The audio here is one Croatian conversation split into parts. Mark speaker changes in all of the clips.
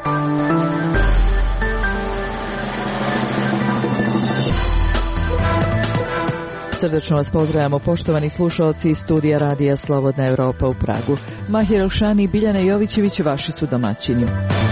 Speaker 1: Srdačno vas pozdravljamo, poštovani slušalci iz studija Radija Slobodna Evropa u Pragu. Mahir Elšani i Biljana Jovićević vaši su domaćini.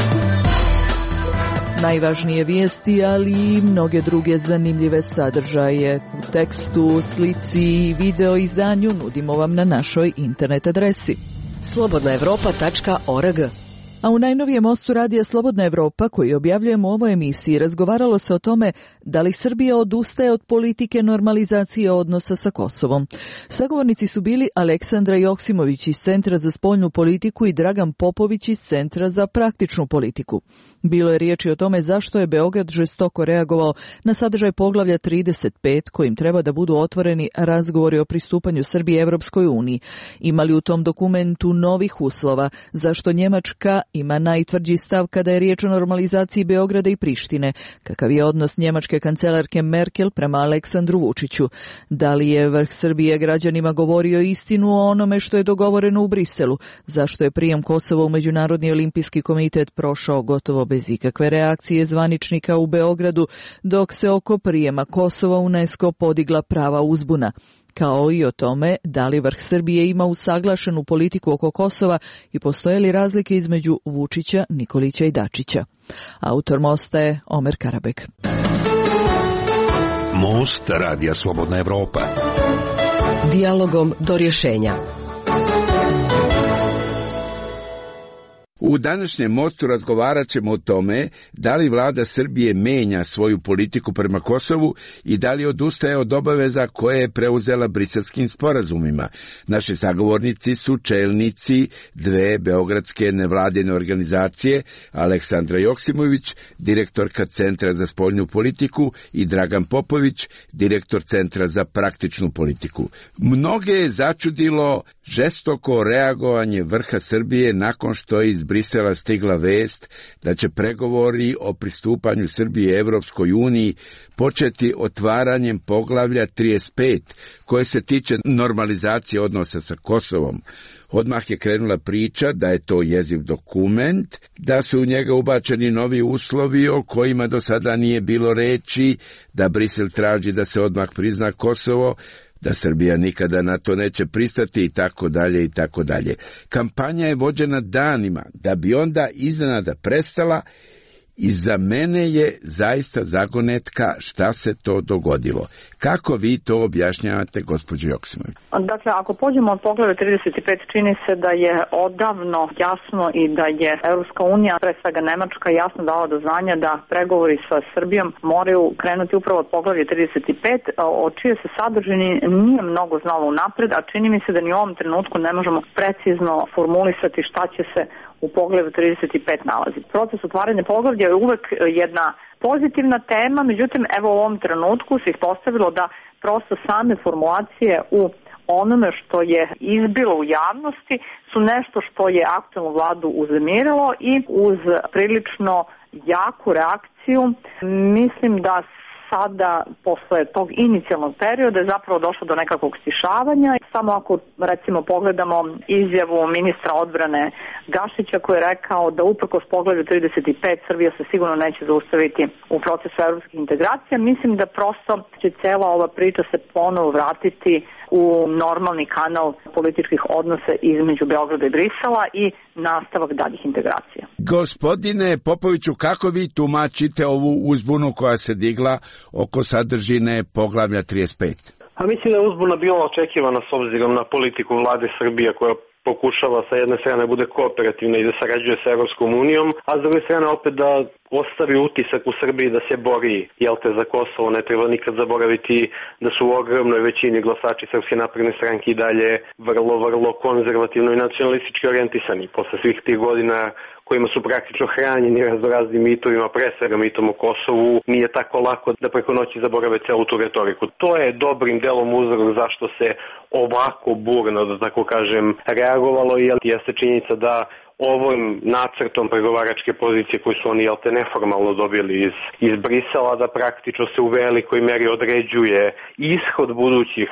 Speaker 1: Najvažnije vijesti, ali i mnoge druge zanimljive sadržaje u tekstu, slici i video izdanju nudimo vam na našoj internet adresi slobodnaevropa.org. A u najnovijem mostu Radija Slobodna Evropa, koji objavljujemo u ovoj emisiji, razgovaralo se o tome da li Srbija odustaje od politike normalizacije odnosa sa Kosovom. Sagovornici su bili Aleksandra Joksimović iz Centra za spoljnu politiku i Dragan Popović iz Centra za praktičnu politiku. Bilo je riječi o tome zašto je Beograd žestoko reagovao na sadržaj poglavlja 35, kojim treba da budu otvoreni razgovori o pristupanju Srbije Evropskoj uniji. Ima li u tom dokumentu novih uslova, zašto Njemačka ima najtvrđi stav kada je riječ o normalizaciji Beograda i Prištine, kakav je odnos njemačke kancelarke Merkel prema Aleksandru Vučiću. Da li je vrh Srbije građanima govorio istinu o onome što je dogovoreno u Briselu, zašto je prijem Kosova u Međunarodni olimpijski komitet prošao gotovo bez ikakve reakcije zvaničnika u Beogradu, dok se oko prijema Kosova u UNESCO podigla prava uzbuna, kao i o tome da li vrh Srbije ima usaglašenu politiku oko Kosova i postoje li razlike između Vučića, Nikolića i Dačića. Autor mosta je Omer Karabek.
Speaker 2: Most Radija Slobodna Evropa.
Speaker 3: Dijalogom do rješenja.
Speaker 4: U današnjem mostu razgovarat ćemo o tome da li vlada Srbije menja svoju politiku prema Kosovu i da li odustaje od obaveza koje je preuzela briselskim sporazumima. Naši sagovornici su čelnici dve beogradske nevladine organizacije, Aleksandra Joksimović, direktorka Centra za spoljnu politiku, i Dragan Popović, direktor Centra za praktičnu politiku. Mnoge je začudilo žestoko reagovanje vrha Srbije nakon što je iz Brisela stigla vest da će pregovori o pristupanju Srbije Evropskoj uniji početi otvaranjem poglavlja 35, koje se tiče normalizacije odnosa sa Kosovom. Odmah je krenula priča da je to jeziv dokument, da su u njega ubačeni novi uslovi o kojima do sada nije bilo reči, da Brisel traži da se odmah prizna Kosovo, da Srbija nikada na to neće pristati i tako dalje i tako dalje. Kampanja je vođena danima, da bi onda iznenada prestala, i za mene je zaista zagonetka šta se to dogodilo. Kako vi to objašnjavate, gospođo Joksimović?
Speaker 5: Dakle, ako pođemo od poglavlja 35, čini se da je odavno jasno i da je Evropska unija, pre svega Nemačka, jasno dala do znanja da pregovori sa Srbijom moraju krenuti upravo od poglavlja 35, o čije se sadržini nije mnogo znalo unapred, a čini mi se da ni u ovom trenutku ne možemo precizno formulisati šta će se u poglavlju 35 nalazi. Proces otvaranja poglavlja je uvek jedna pozitivna tema, međutim, evo u ovom trenutku se ispostavilo da prosto same formulacije u onome što je izbilo u javnosti su nešto što je aktuelnu vladu uznemirilo i uz prilično jaku reakciju mislim da sada, posle tog inicijalnog perioda, je zapravo došlo do nekakvog stišavanja. Samo ako, recimo, pogledamo izjavu ministra odbrane Gašića, koji je rekao da uprkos poglavlju 35 Srbija se sigurno neće zaustaviti u procesu evropskih integracija, mislim da prosto će cela ova priča se ponovo vratiti u normalni kanal političkih odnosa između Beograda i Brisela i nastavak daljih integracija.
Speaker 4: Gospodine Popoviću, kako vi tumačite ovu uzbunu koja se digla oko sadržine poglavlja 35?
Speaker 6: A mislim da je uzbuna bila očekivana s obzirom na politiku vlade Srbije, koja pokušava sa jedne strane bude kooperativna i da sarađuje sa Evropskom unijom, a s druge strane opet da ostavi utisak u Srbiji da se bori, za Kosovo. Ne treba nikad zaboraviti da su u ogromnoj većini glasači Srpske napredne stranke i dalje vrlo konzervativno i nacionalistički orijentisani. Posle svih tih godina kojima su praktično hranjeni raznoraznim mitovima, pre svega mitom o Kosovu, nije tako lako da preko noći zaborave celu tu retoriku. To je dobrim delom uzrok zašto se ovako burno, da tako kažem, reagovalo, i jeste činjenica da ovim nacrtom pregovaračke pozicije koju su oni neformalno dobili iz Brisela, da praktično se u velikoj meri određuje ishod budućih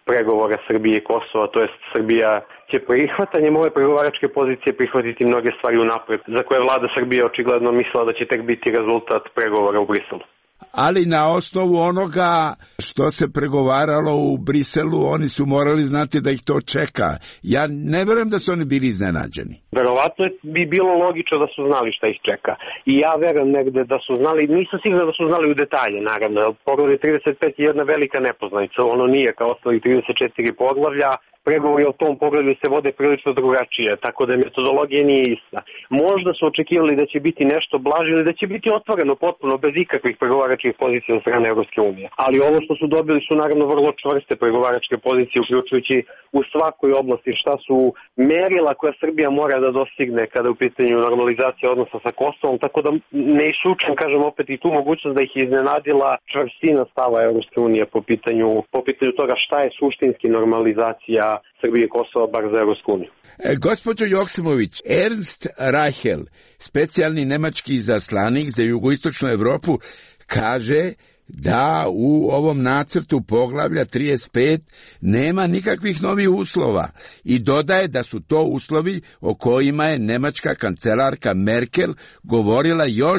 Speaker 6: pregovora Srbije i Kosova, to jest Srbija će prihvatanjem ove pregovaračke pozicije prihvatiti mnoge stvari unapred, za koje vlada Srbije očigledno mislila da će tek biti rezultat pregovora u Briselu.
Speaker 4: Ali na osnovu onoga što se pregovaralo u Briselu, oni su morali znati da ih to čeka. Ja ne verujem da su oni bili iznenađeni.
Speaker 6: Verovatno bi bilo logično da su znali šta ih čeka. I ja verujem negde da su znali, nisam siguran da su znali u detalje, naravno. Poglavlje 35 je jedna velika nepoznanica, ono nije kao ostali 34 poglavlja. Pregovori o tom pogledu se vode prilično drugačije, tako da metodologija nije ista. Možda su očekivali da će biti nešto blaže ili da će biti otvoreno potpuno bez ikakvih pregovaračkih pozicija od strane Evropske unije. Ali ovo što su dobili su naravno vrlo čvrste pregovaračke pozicije, uključujući u svakoj oblasti šta su merila koja Srbija mora da dostigne kada u pitanju normalizacija odnosa sa Kosovom, tako da ne isključujem, kažem opet, i tu mogućnost da ih iznenadila čvrstina stava Evropske unije po pitanju toga šta je suštinski normalizacija Srbije i Kosova, bar za Evropsku uniju.
Speaker 4: Gospođo Joksimović, Ernst Reichel, specijalni nemački izaslanik za jugoistočnu Evropu, kaže da u ovom nacrtu poglavlja 35 nema nikakvih novih uslova i dodaje da su to uslovi o kojima je nemačka kancelarka Merkel govorila još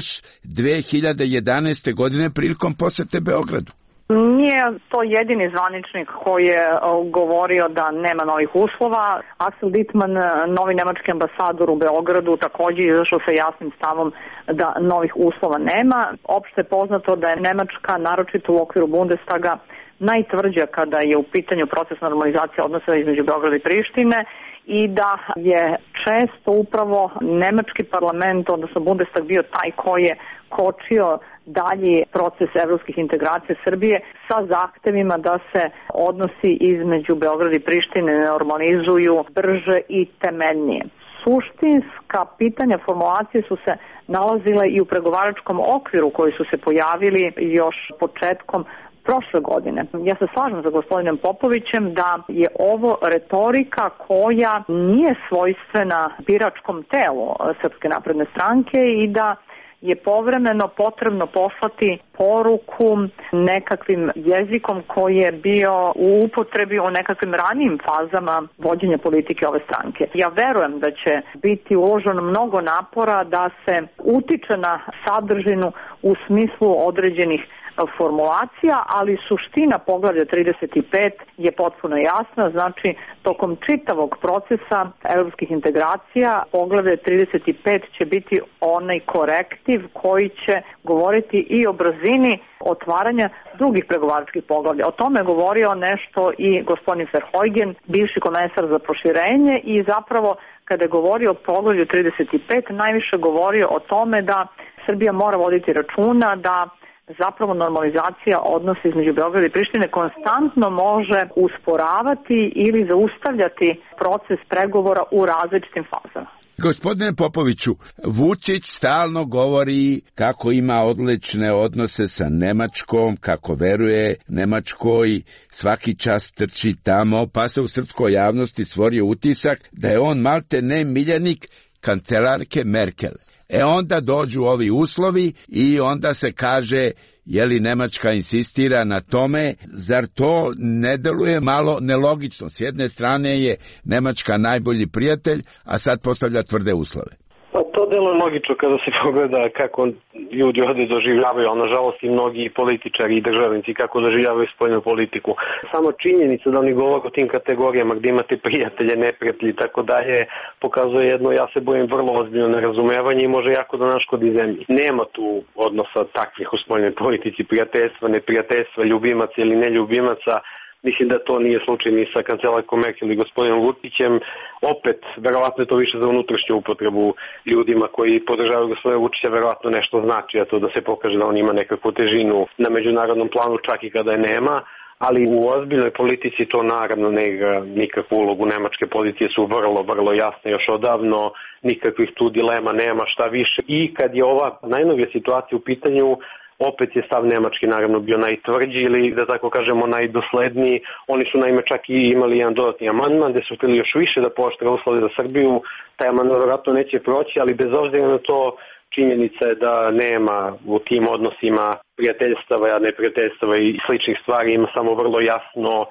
Speaker 4: 2011. godine prilikom posete Beogradu.
Speaker 5: Nije to jedini zvaničnik koji je govorio da nema novih uslova. Axel Dittmann, novi nemački ambasador u Beogradu, također izašao sa jasnim stavom da novih uslova nema. Opšte je poznato da je Nemačka, naročito u okviru Bundestaga, najtvrđa kada je u pitanju proces normalizacije odnosa između Beograda i Prištine i da je često upravo nemački parlament, odnosno Bundestag, bio taj koji je kočio dalji proces evropskih integracija Srbije sa zahtevima da se odnosi između Beograda i Prištine normalizuju brže i temeljnije. Suštinska pitanja formulacije su se nalazile i u pregovaračkom okviru koji su se pojavili još početkom prošle godine. Ja se slažem sa gospodinom Popovićem da je ovo retorika koja nije svojstvena biračkom telu Srpske napredne stranke i da je povremeno potrebno poslati poruku nekakvim jezikom koji je bio u upotrebi u nekakvim ranijim fazama vođenja politike ove stranke. Ja verujem da će biti uloženo mnogo napora da se utiče na sadržinu u smislu određenih formulacija, ali suština poglavlja 35 je potpuno jasna, znači tokom čitavog procesa evropskih integracija poglavlje 35 će biti onaj korektiv koji će govoriti i o brzini otvaranja drugih pregovaračkih poglavlja. O tome je govorio nešto i gospodin Verheugen, bivši komesar za proširenje, i zapravo kada je govorio o poglavlju 35 najviše govorio o tome da Srbija mora voditi računa da zapravo normalizacija odnosa između Beograda i Prištine konstantno može usporavati ili zaustavljati proces pregovora u različitim fazama.
Speaker 4: Gospodine Popoviću, Vučić stalno govori kako ima odlične odnose sa Nemačkom, kako veruje Nemačkoj, svaki čas trči tamo, pa se u srpskoj javnosti stvorio utisak da je on malte ne miljenik kancelarke Merkel. Onda dođu ovi uslovi i onda se kaže, je li Nemačka insistira na tome, zar to ne deluje malo nelogično? S jedne strane je Nemačka najbolji prijatelj, a sad postavlja tvrde uslove.
Speaker 6: Pa to deluje logično kada se pogleda kako ljudi ovde doživljavaju, a nažalost i mnogi političari i državnici kako doživljavaju spoljnu politiku. Samo činjenica da oni govore o tim kategorijama gdje imate prijatelje, neprijatelji i tako dalje, pokazuje jedno, ja se bojim, vrlo ozbiljno nerazumevanje i može jako da naškodi zemlji. Nema tu odnosa takvih u spoljnoj politici, prijateljstva, neprijateljstva, ljubimaca ili neljubimaca. Mislim da to nije slučaj ni sa kancelarkom Merkel i gospodinom Vučićem. Opet, verovatno je to više za unutrašnju upotrebu ljudima koji podržavaju gospodina Vučića, verovatno nešto znači, a to da se pokaže da on ima nekakvu težinu na međunarodnom planu, čak i kada je nema. Ali u ozbiljnoj politici to naravno ne igra nikakvu ulogu. Nemačke pozicije su vrlo jasne još odavno, nikakvih tu dilema nema, šta više. I kad je ova najnovija situacija u pitanju, opet je stav Nemački naravno bio najtvrđi ili da tako kažemo najdosledniji. Oni su naime čak i imali jedan dodatni amandman gde su htjeli još više da pooštre uslove za Srbiju. Taj amandman vjerojatno neće proći, ali bez obzira na to činjenica je da nema u tim odnosima prijateljstava, neprijateljstava i sličnih stvari, ima samo vrlo jasno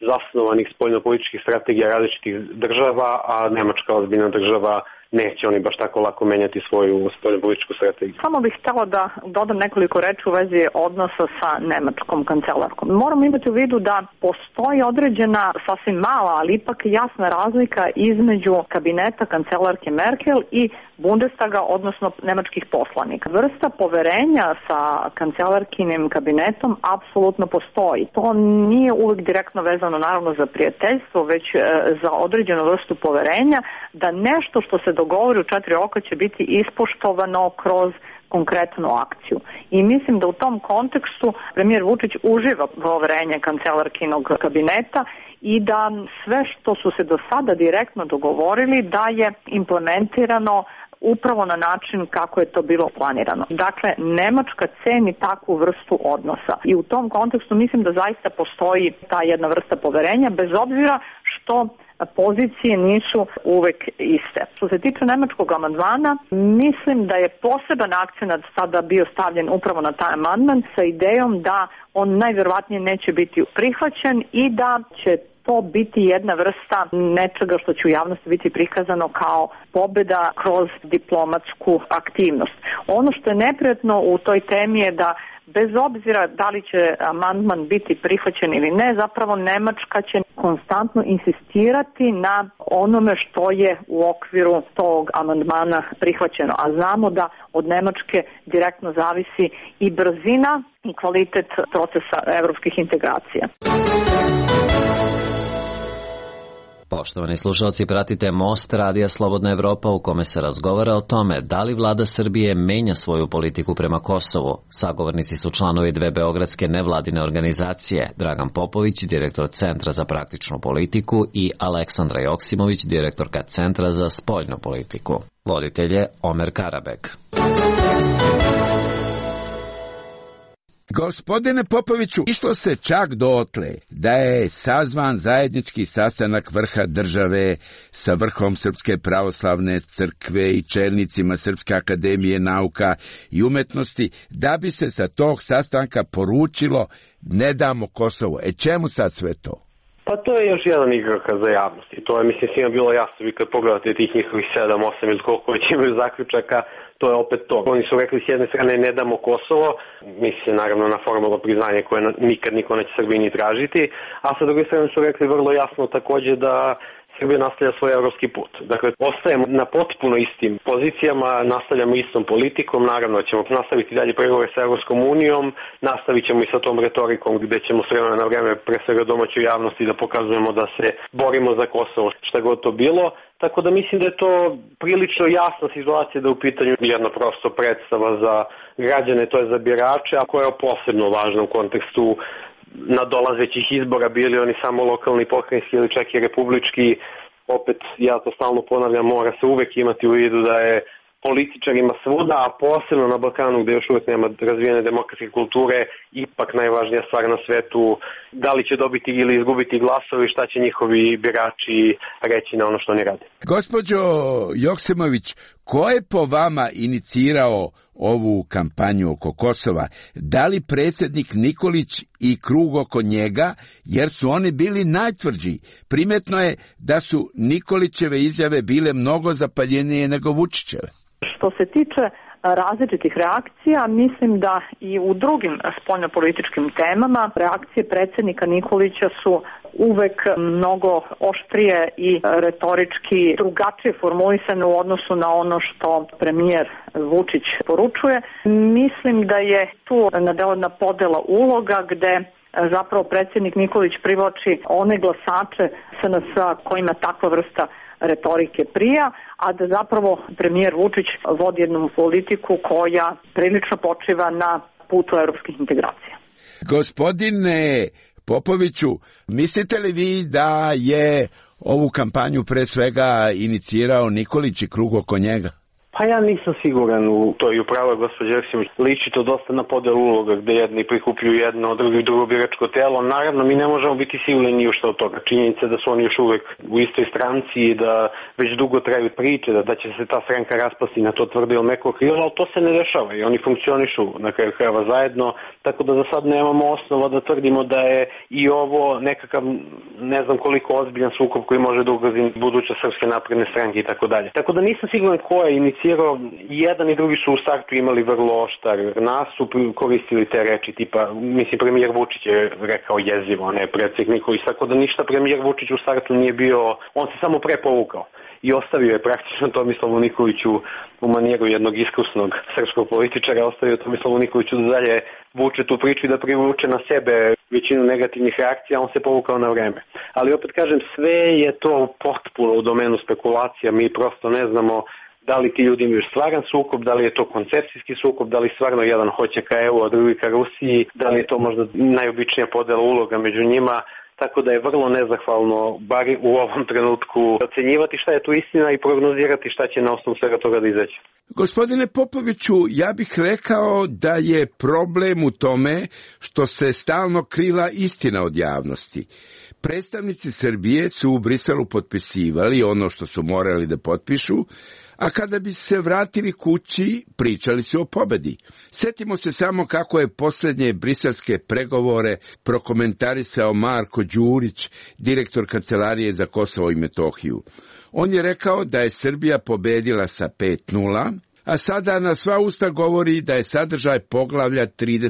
Speaker 6: zasnovanih spoljnopolitičkih strategija različitih država, a Nemačka ozbiljna država neće oni baš tako lako menjati svoju spoljnopolitičku strategiju.
Speaker 5: Samo bih htjela da dodam nekoliko reči u vezi odnosa sa nemačkom kancelarkom. Moramo imati u vidu da postoji određena, sasvim mala, ali ipak jasna razlika između kabineta kancelarke Merkel i Bundestaga, odnosno nemačkih poslanika. Vrsta poverenja sa kancelarkinim kabinetom apsolutno postoji. To nije uvijek direktno vezano naravno za prijateljstvo, već za određenu vrstu poverenja da nešto što se dogovori u 4 oka će biti ispoštovano kroz konkretnu akciju. I mislim da u tom kontekstu premijer Vučić uživa poverenje kancelarkinog kabineta i da sve što su se do sada direktno dogovorili da je implementirano upravo na način kako je to bilo planirano. Dakle, Nemačka ceni takvu vrstu odnosa i u tom kontekstu mislim da zaista postoji ta jedna vrsta poverenja, bez obzira što pozicije nisu uvek iste. Što se tiče nemačkog amandmana, mislim da je poseban akcenat sada bio stavljen upravo na taj amandman sa idejom da on najvjerovatnije neće biti prihvaćen i da će to biti jedna vrsta nečega što će u javnosti biti prikazano kao pobjeda kroz diplomatsku aktivnost. Ono što je neprijatno u toj temi je da bez obzira da li će amandman biti prihvaćen ili ne, zapravo Nemačka će konstantno insistirati na onome što je u okviru tog amandmana prihvaćeno. A znamo da od Nemačke direktno zavisi i brzina i kvalitet procesa evropskih integracija.
Speaker 7: Poštovani slušalci, pratite Most Radija Slobodna Evropa u kome se razgovara o tome da li vlada Srbije menja svoju politiku prema Kosovu. Sagovornici su članovi dve beogradske nevladine organizacije, Dragan Popović, direktor Centra za praktičnu politiku, i Aleksandra Joksimović, direktorka Centra za spoljnu politiku. Voditelj je Omer Karabek.
Speaker 4: Gospodine Popoviću, išlo se čak dotle da je sazvan zajednički sastanak vrha države sa vrhom Srpske pravoslavne crkve i čelnicima Srpske akademije nauka i umetnosti, da bi se sa tog sastanka poručilo ne damo Kosovo. Čemu sad sve to?
Speaker 6: Pa to je još jedan igrokaz za javnost i to je, mislim, svima bilo jasno. Vi kad pogledate tih njihovih 7-8 ili koliko već imaju zaključaka, to je opet to. Oni su rekli s jedne strane ne damo Kosovo, misli naravno na formalno priznanje koje nikad niko neće Srbiji ni tražiti, a sa druge strane su rekli vrlo jasno također da Srbija nastavlja svoj evropski put. Dakle, ostajemo na potpuno istim pozicijama, nastavljamo istom politikom, naravno ćemo nastaviti dalje pregovore sa Evropskom unijom, nastavit ćemo i sa tom retorikom gdje ćemo s vremena na vreme pre svega domaćoj javnosti da pokazujemo da se borimo za Kosovo, šta god to bilo. Tako da mislim da je to prilično jasna situacija da je u pitanju jedna prosto predstava za građane, to je za birače, a koja je posebno važna u kontekstu nadolazećih izbora, bili oni samo lokalni, pokrajinski ili čak i republički. Opet, ja to stalno ponavljam, mora se uvek imati u vidu da je političarima svuda, a posebno na Balkanu gdje još uvijek nema razvijene demokratske kulture, ipak najvažnija stvar na svetu, da li će dobiti ili izgubiti glasovi, šta će njihovi birači reći na ono što oni rade.
Speaker 4: Gospođo Joksimović, ko je po vama inicirao ovu kampanju oko Kosova? Da li predsjednik Nikolić i krug oko njega, jer su oni bili najtvrđi? Primetno je da su Nikolićeve izjave bile mnogo zapaljenije nego Vučićeve.
Speaker 5: Što se tiče različitih reakcija, mislim da i u drugim spoljnopolitičkim temama reakcije predsjednika Nikolića su uvek mnogo oštrije i retorički drugačije formulisane u odnosu na ono što premijer Vučić poručuje. Mislim da je tu nadeljena podela uloga gde zapravo predsjednik Nikolić privlači one glasače SNS-a kojima takva vrsta retorike prija, a da zapravo premijer Vučić vodi jednu politiku koja prilično počiva na putu europskih integracija.
Speaker 4: Gospodine Popoviću, mislite li vi da je ovu kampanju pre svega inicirao Nikolić i krug oko njega?
Speaker 6: Pa ja nisam siguran u to i upravo je gospođa Joksimović. Liči to dosta na podelu uloga gde jedni prikupljuju jedno, drugo biračko telo. Naravno, mi ne možemo biti sigurni ni u što od toga. Činjenica da su oni još uvek u istoj stranci i da već dugo traju priče, da će se ta stranka raspasti na to tvrdo ili meko krilo, ali to se ne dešava i oni funkcionišu na kraju krajeva zajedno, tako da za sad nemamo osnova da tvrdimo da je i ovo nekakav, ne znam koliko ozbiljan sukob koji može da ugrozi buduće Srpske napredne stranke i tako dalje. Tako da nisam siguran ko je inicirao, jedan i drugi su u startu imali vrlo oštar nas, su koristili te reči tipa, mislim premijer Vučić je rekao jezivo, ne predsjednik Nikolić, tako da ništa premijer Vučić u startu nije bio, on se samo prepovukao i ostavio je praktično Tomislavu Nikoliću u manijeru jednog iskusnog srpskog političara, ostavio Tomislavu Nikoliću da dalje vuče tu priču i da privuče na sebe većinu negativnih reakcija, on se povukao na vreme. Ali opet kažem, sve je to potpuno u domenu spekulacija, mi prosto ne znamo da li ti ljudi imaju stvaran sukob, da li je to koncepcijski sukob, da li stvarno jedan hoće ka EU, a drugi ka Rusiji, da li je to možda najobičnija podela uloga među njima, tako da je vrlo nezahvalno, bar u ovom trenutku, ocenjivati šta je tu istina i prognozirati šta će na osnovu svega toga da izaći.
Speaker 4: Gospodine Popoviću, ja bih rekao da je problem u tome što se stalno krila istina od javnosti. Predstavnici Srbije su u Briselu potpisivali ono što su morali da potpišu, a kada bi se vratili kući, pričali su o pobedi. Setimo se samo kako je posljednje briselske pregovore prokomentarisao Marko Đurić, direktor Kancelarije za Kosovo i Metohiju. On je rekao da je Srbija pobedila sa 5:0, a sada na sva usta govori da je sadržaj poglavlja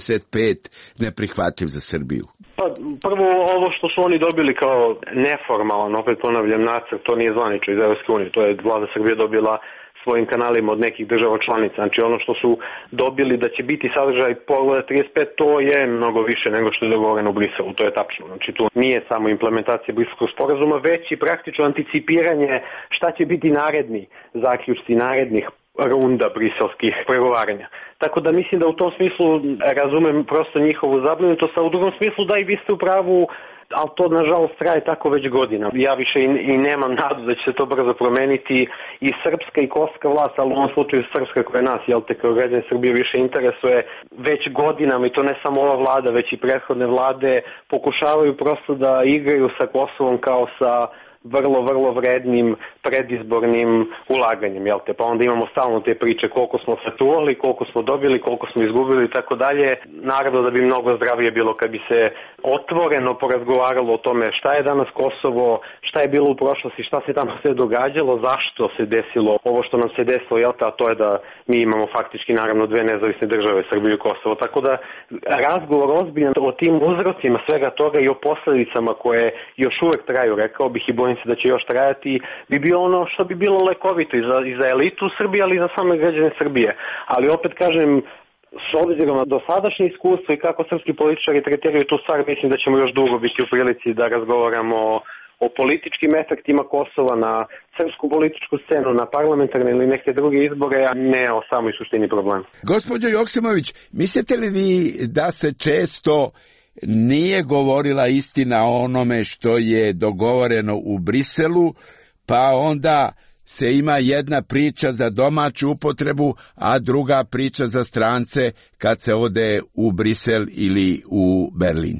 Speaker 4: 35 neprihvatljiv za Srbiju.
Speaker 6: Pa, prvo, ovo što su oni dobili kao neformalan, opet ponavljam, nacrt, to nije zvanično iz Evropske unije, to je vlada Srbije dobila svojim kanalima od nekih država članica. Znači ono što su dobili da će biti sadržaj poglavlja 35, to je mnogo više nego što je dogovoreno u Briselu, to je tačno. Znači tu nije samo implementacija Briselskog sporazuma, već i praktično anticipiranje šta će biti naredni zaključci, narednih runda briselskih pregovaranja. Tako da mislim da u tom smislu razumem prosto njihovu zabrinutost, a u drugom smislu da i vi ste u pravu, ali to nažalost traje tako već godina. Ja više i nemam nadu da će se to brzo promeniti i srpska i kosovska vlast, ali u ovom slučaju srpska koja nas, kao građane Srbije više interesuje, već godinama, i to ne samo ova vlada, već i prethodne vlade, pokušavaju prosto da igraju sa Kosovom kao sa vrlo vrednim predizbornim ulaganjem, pa onda imamo stalno te priče koliko smo sačuvali, koliko smo dobili, koliko smo izgubili i tako dalje. Naravno da bi mnogo zdravije bilo kad bi se otvoreno porazgovaralo o tome šta je danas Kosovo, šta je bilo u prošlosti, šta se tamo sve događalo, zašto se desilo ovo što nam se desilo, a to je da mi imamo faktički naravno dve nezavisne države, Srbiju i Kosovo. Tako da razgovor ozbiljan o tim uzrocima svega toga i o posledicama koje još uvek traju, rekao bih i bojim se da će još trajati, bi bio ono što bi bilo lekovito i za elitu Srbije, ali i za same građane Srbije. Ali opet kažem, s obzirom na dosadašnje iskustvo i kako srpski političari tretiraju tu stvar, mislim da ćemo još dugo biti u prilici da razgovaramo o političkim efektima Kosova na srpsku političku scenu, na parlamentarne ili neke druge izbore, a ne o samoj suštini problema.
Speaker 4: Gospođo Joksimović, mislite li vi da se često nije govorila istina o onome što je dogovoreno u Briselu, pa onda se ima jedna priča za domaću upotrebu, a druga priča za strance kad se ode u Brisel ili u Berlin?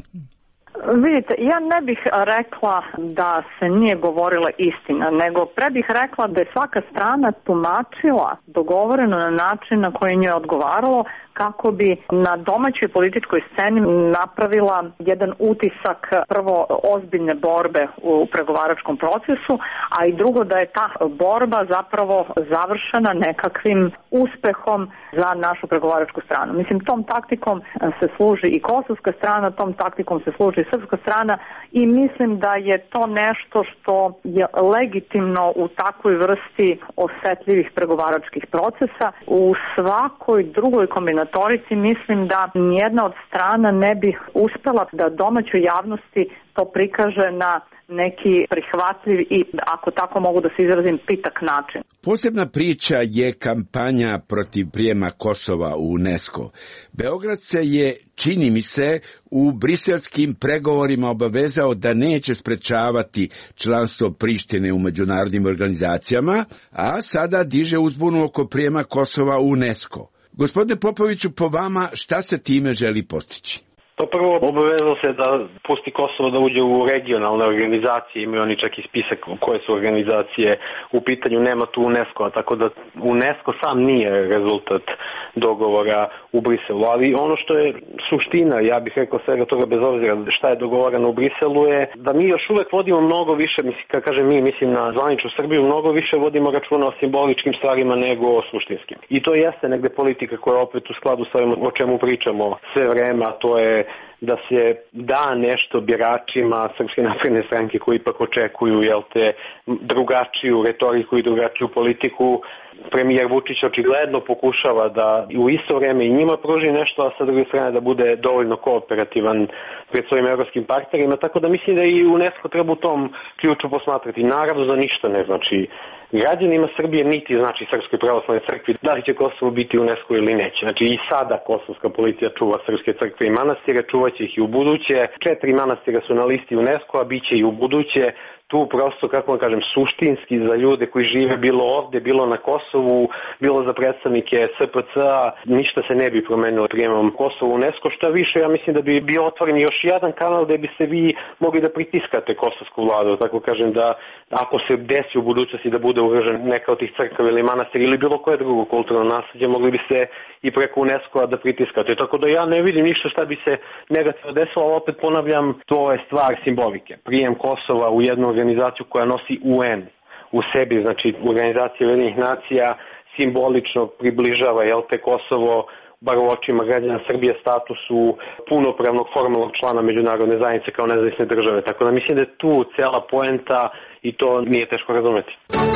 Speaker 5: Vidite, ja ne bih rekla da se nije govorila istina, nego pre bih rekla da je svaka strana tumačila dogovoreno na način na koji njoj odgovaralo, kako bi na domaćoj političkoj sceni napravila jedan utisak prvo ozbiljne borbe u pregovaračkom procesu, a i drugo da je ta borba zapravo završena nekakvim uspehom za našu pregovaračku stranu. Mislim, tom taktikom se služi i kosovska strana, tom taktikom se služi i srpska strana i mislim da je to nešto što je legitimno u takvoj vrsti osetljivih pregovaračkih procesa. U svakoj drugoj kombinatorici mislim da nijedna od strana ne bi uspela da domaćoj javnosti to prikaže na neki prihvatljiv i, ako tako mogu da se izrazim, pitak način.
Speaker 4: Posebna priča je kampanja protiv prijema Kosova u UNESCO. Beograd se je čini mi se, u briselskim pregovorima obavezao da neće sprečavati članstvo Prištine u međunarodnim organizacijama, a sada diže uzbunu oko prijema Kosova u UNESCO. Gospodine Popoviću, po vama šta se time želi postići?
Speaker 6: To prvo obavezao se da pusti Kosovo da uđe u regionalne organizacije, imaju oni čak i spisak koje su organizacije u pitanju, nema tu UNESCO-a, tako da UNESCO sam nije rezultat dogovora u Briselu, ali ono što je suština, ja bih rekao svega toga bez obzira šta je dogovorano u Briselu je da mi još uvek vodimo mnogo više, kad kažem mi, mislim na zvaničnu Srbiju, mnogo više vodimo računa o simboličkim stvarima nego o suštinskim. I to jeste negde politika koja je opet u skladu sa ovim o čemu pričamo sve vreme, a to je da se da nešto biračima Srpske napredne stranke koji ipak očekuju drugačiju retoriku i drugačiju politiku. Premijer Vučić očigledno pokušava da u isto vreme i njima pruži nešto, a sa druge strane da bude dovoljno kooperativan pred svojim evropskim partnerima, tako da mislim da i UNESCO treba u tom ključu posmatrati. Naravno za ništa ne znači građanima Srbije, niti znači Srpskoj pravoslavnoj crkvi da li će Kosovo biti u UNESCO ili neće. Znači i sada kosovska policija čuva srpske crkve i manastire, čuvaće ih i u buduće. 4 manastira su na listi UNESCO-a, bit će i u buduće. Tu prosto, kako vam kažem, suštinski za ljude koji žive bilo ovde, bilo na Kosovu, bilo za predstavnike SPC-a, ništa se ne bi promenilo prijemom Kosova u UNESCO. Šta više, ja mislim da bi bio otvoren još jedan kanal gde bi se vi mogli da pritiskate kosovsku vladu, tako kažem da ako se desi u budućnosti da bude ugrožen neka od tih crkava ili manastira ili bilo koje drugo kulturno nasleđe, mogli bi se i preko UNESCO-a da pritiskate. Tako da ja ne vidim ništa šta bi se negativno desilo, ali opet ponavljam, to je stvar simbolike. Prijem Kosova u jednu organizaciju koja nosi UN u sebi, znači organizacija Ujedinjenih nacija, simbolično približava Kosovo, bar u očima građana Srbije, statusu punopravnog formalnog člana međunarodne zajednice kao nezavisne države. Tako da mislim da je tu cela poenta i to nije teško razumeti.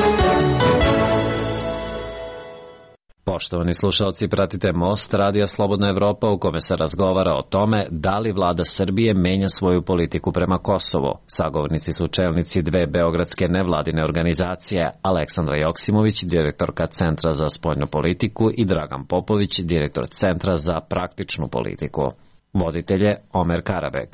Speaker 7: Poštovani slušalci, pratite Most, Radija Slobodna Evropa, u kome se razgovara o tome da li vlada Srbije menja svoju politiku prema Kosovu. Sagovornici su čelnici dve beogradske nevladine organizacije, Aleksandra Joksimović, direktorka Centra za spoljnu politiku, i Dragan Popović, direktor Centra za praktičnu politiku. Voditelj je Omer Karabek.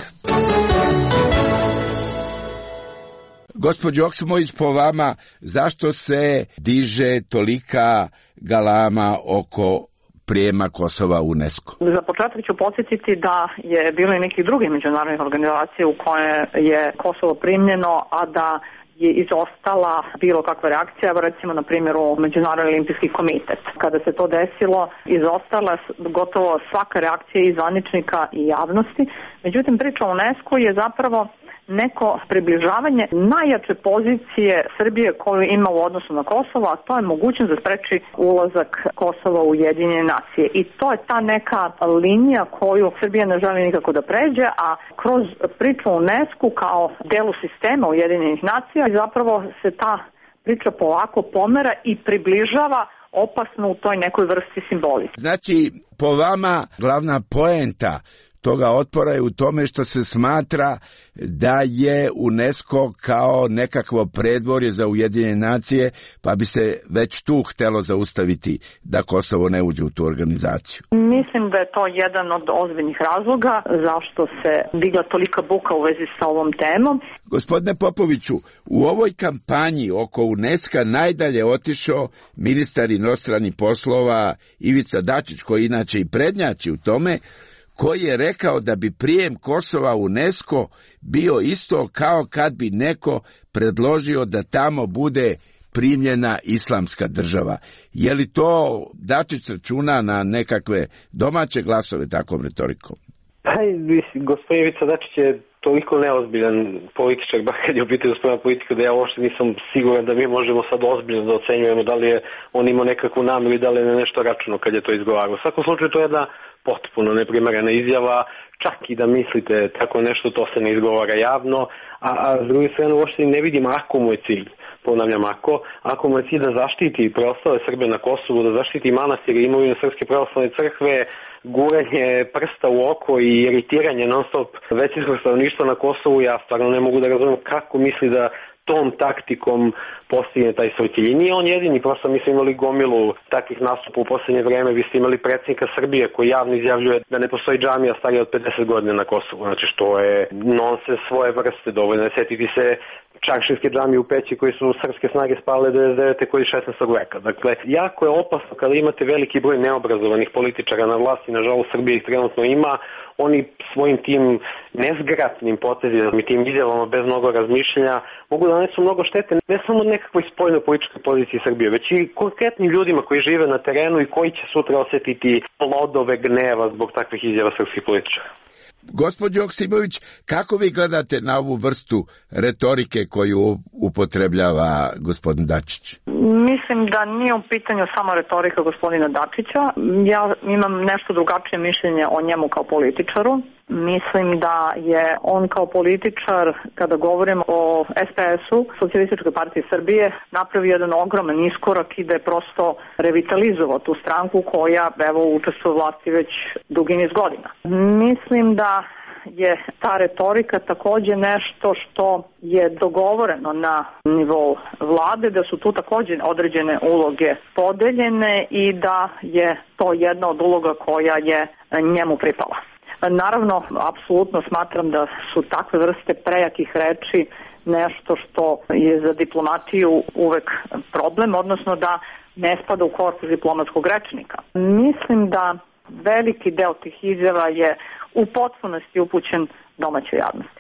Speaker 4: Gospođo Joksimović, po vama, zašto se diže tolika galama oko prijema Kosova u UNESCO?
Speaker 5: Za početak ću podsjetiti da je bilo i nekih drugih međunarodnih organizacija u koje je Kosovo primljeno, a da je izostala bilo kakva reakcija, recimo na primjeru Međunarodni olimpijski komitet. Kada se to desilo, izostala gotovo svaka reakcija i zvaničnika i javnosti. Međutim, priča o UNESCO je zapravo neko približavanje najjače pozicije Srbije koju ima u odnosu na Kosovo, a to je mogućnost da spreči ulazak Kosova u Ujedinjene nacije. I to je ta neka linija koju Srbija ne želi nikako da pređe, a kroz priču o UNESCO kao delu sistema Ujedinjenih nacija zapravo se ta priča polako pomera i približava opasno u toj nekoj vrsti simbolike.
Speaker 4: Znači, po vama glavna poenta toga otpora je u tome što se smatra da je UNESCO kao nekakvo predvorje za Ujedinjene nacije, pa bi se već tu htelo zaustaviti da Kosovo ne uđe u tu organizaciju.
Speaker 5: Mislim da je to jedan od ozbiljnih razloga zašto se digla tolika buka u vezi sa ovom temom.
Speaker 4: Gospodine Popoviću, u ovoj kampanji oko UNESCO najdalje otišao ministar inostranih poslova Ivica Dačić, koji inače i prednjači u tome, koji je rekao da bi prijem Kosova u UNESCO bio isto kao kad bi neko predložio da tamo bude primljena islamska država. Je li to Dačić računa na nekakve domaće glasove takvom retorikom?
Speaker 6: Gospodin Ivica Dačić je toliko neozbiljan političar, bar kad je u pitanju spoljna politika, da ja uopšte nisam siguran da mi možemo sad ozbiljno da ocenjujemo da li je on imao nekakvu nameru i da li je nešto računao kad je to izgovarao. U svakom slučaju to je jedna potpuno neprimerena izjava, čak i da mislite tako nešto, to se ne izgovara javno, a s druge strane uopšte ne vidim ako mu je cilj. Ponavljam, ako mu je cilj da zaštiti preostale Srbe na Kosovu, da zaštiti manastire i imovinu Srpske pravoslavne crkve, guranje prsta u oko i iritiranje non-stop većinskog stanovništva na Kosovu, ja stvarno ne mogu da razumem kako misli da tom taktikom postigne taj svoj cilj. I nije on jedini, prosto mi smo imali gomilu takvih nastupa u posljednje vreme. Vi ste imali predsjednika Srbije koji javno izjavljuje da ne postoji džamija starija od 50 godina na Kosovu. Znači što je nonsens svoje vrste. Dovoljno je setiti se Čaršinske džamije u Peći koji su srpske snage spale 99. koji 16. veka. Dakle, jako je opasno kada imate veliki broj neobrazovanih političara na vlasti, nažalost Srbija ih trenutno ima, oni svojim tim nezgratnim potezima i tim izjavama bez mnogo razmišljanja mogu da nanesu mnogo štete ne samo nekakvoj spoljno-političkoj poziciji Srbije, već i konkretnim ljudima koji žive na terenu i koji će sutra osjetiti plodove gneva zbog takvih izjava srpskih političara.
Speaker 4: Gospođo Joksimović, kako vi gledate na ovu vrstu retorike koju upotrebljava gospodin Dačić?
Speaker 5: Mislim da nije u pitanju samo retorika gospodina Dačića. Ja imam nešto drugačije mišljenje o njemu kao političaru. Mislim da je on kao političar, kada govorimo o SPS-u, Socijalističkoj partiji Srbije, napravio jedan ogroman iskorak i da je prosto revitalizovao tu stranku koja, evo, učestvuje u vlasti već dugi niz godina. Mislim da je ta retorika također nešto što je dogovoreno na nivou vlade, da su tu također određene uloge podeljene i da je to jedna od uloga koja je njemu pripala. Naravno, apsolutno smatram da su takve vrste prejakih reči nešto što je za diplomatiju uvek problem, odnosno da ne spada u korpus diplomatskog rečnika. Mislim da veliki deo tih izjava je u potpunosti upućen domaćoj javnosti.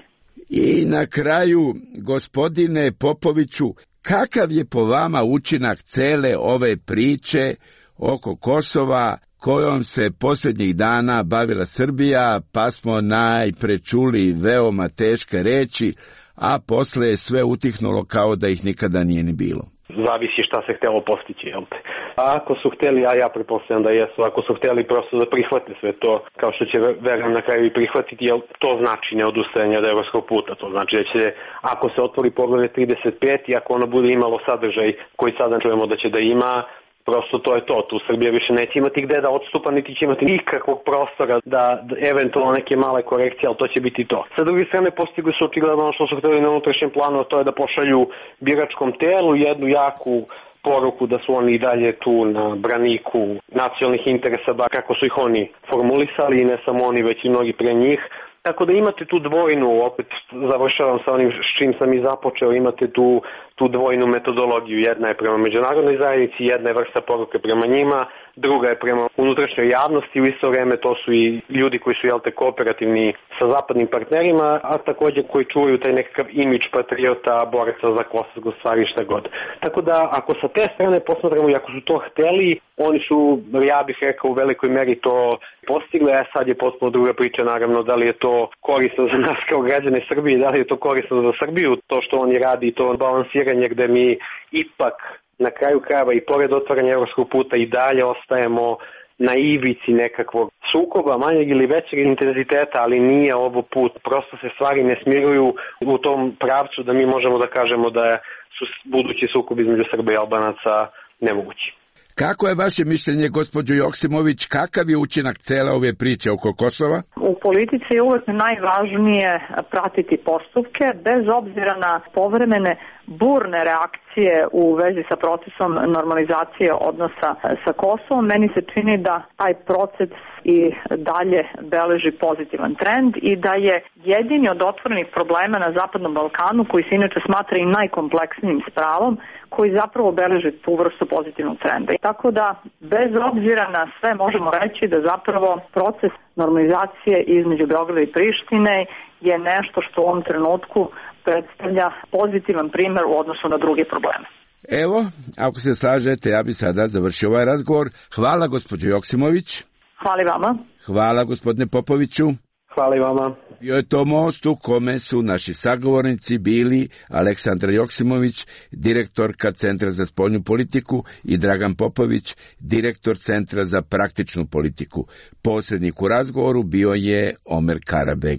Speaker 4: I na kraju, gospodine Popoviću, kakav je po vama učinak cele ove priče oko Kosova kojom se posljednjih dana bavila Srbija, pa smo najpre čuli veoma teške reči, a posle je sve utihnulo kao da ih nikada nije ni bilo?
Speaker 6: Zavisi šta se htelo postići, jel te? A ako su hteli, a ja pretpostavljam da jesu, ako su hteli prosto da prihvate sve to, kao što će verujem na kraju i prihvatiti, jel to znači neodustajanje od evropskog puta, to znači da će, ako se otvori poglavlje 35 i ako ono bude imalo sadržaj koji sada čujemo da će da ima, prosto to je to. Tu Srbija više neće imati gde da odstupa, niti će imati nikakvog prostora da eventualno neke male korekcije, ali to će biti to. Sa druge strane, postigli su očigledno ono što su hteli na unutrašnjem planu, a to je da pošalju biračkom telu jednu jaku poruku da su oni i dalje tu na braniku nacionalnih interesa, bar kako su ih oni formulisali, i ne samo oni, već i mnogi pre njih. Tako da imate tu dvojnu, opet završavam sa onim s čim sam i započeo, imate tu dvojnu metodologiju. Jedna je prema međunarodnoj zajednici, jedna je vrsta poruke prema njima, druga je prema unutrašnjoj javnosti, u isto vreme to su i ljudi koji su kooperativni sa zapadnim partnerima, a također koji čuvaju taj nekakav imidž patriota, boraca za Kosovo, stvari šta god. Tako da ako sa te strane posmatramo i ako su to hteli, oni su, ja bih rekao, u velikoj meri to postigli, a sad je potpuno druga priča, naravno, da li je to korisno za nas kao građane Srbije, da li je to korisno za Srbiju, to što oni radi, to balansiranje gde mi ipak na kraju krajeva i pored otvaranja evropskog puta i dalje ostajemo na ivici nekakvog sukoba, manjeg ili većeg intenziteta, ali nije ovo put. Prosto se stvari ne smiruju u tom pravcu da mi možemo da kažemo da su budući sukob između Srba i Albanaca nemogući.
Speaker 4: Kako je vaše mišljenje, gospođo Joksimović, kakav je učinak cele ove priče oko Kosova?
Speaker 5: U politici je uvek najvažnije pratiti postupke, bez obzira na povremene burne reakcije u vezi sa procesom normalizacije odnosa sa Kosovom. Meni se čini da taj proces i dalje beleži pozitivan trend i da je jedini od otvorenih problema na Zapadnom Balkanu, koji se inače smatra i najkompleksnijim s pravom, koji zapravo beleži tu vrstu pozitivnog trenda. Tako da, bez obzira na sve, možemo reći da zapravo proces normalizacije između Beograda i Prištine je nešto što u ovom trenutku predstavlja pozitivan primjer u odnosu na druge probleme.
Speaker 4: Evo, ako se slažete, ja bi sada završio ovaj razgovor. Hvala, gospođo Joksimović.
Speaker 5: Hvala i vama.
Speaker 4: Hvala, gospodine Popoviću.
Speaker 6: Hvala i vama.
Speaker 4: Bio je to most u kome su naši sagovornici bili Aleksandra Joksimović, direktorka Centra za spoljnu politiku, i Dragan Popović, direktor Centra za praktičnu politiku. Posrednik u razgovoru bio je Omer Karabeg.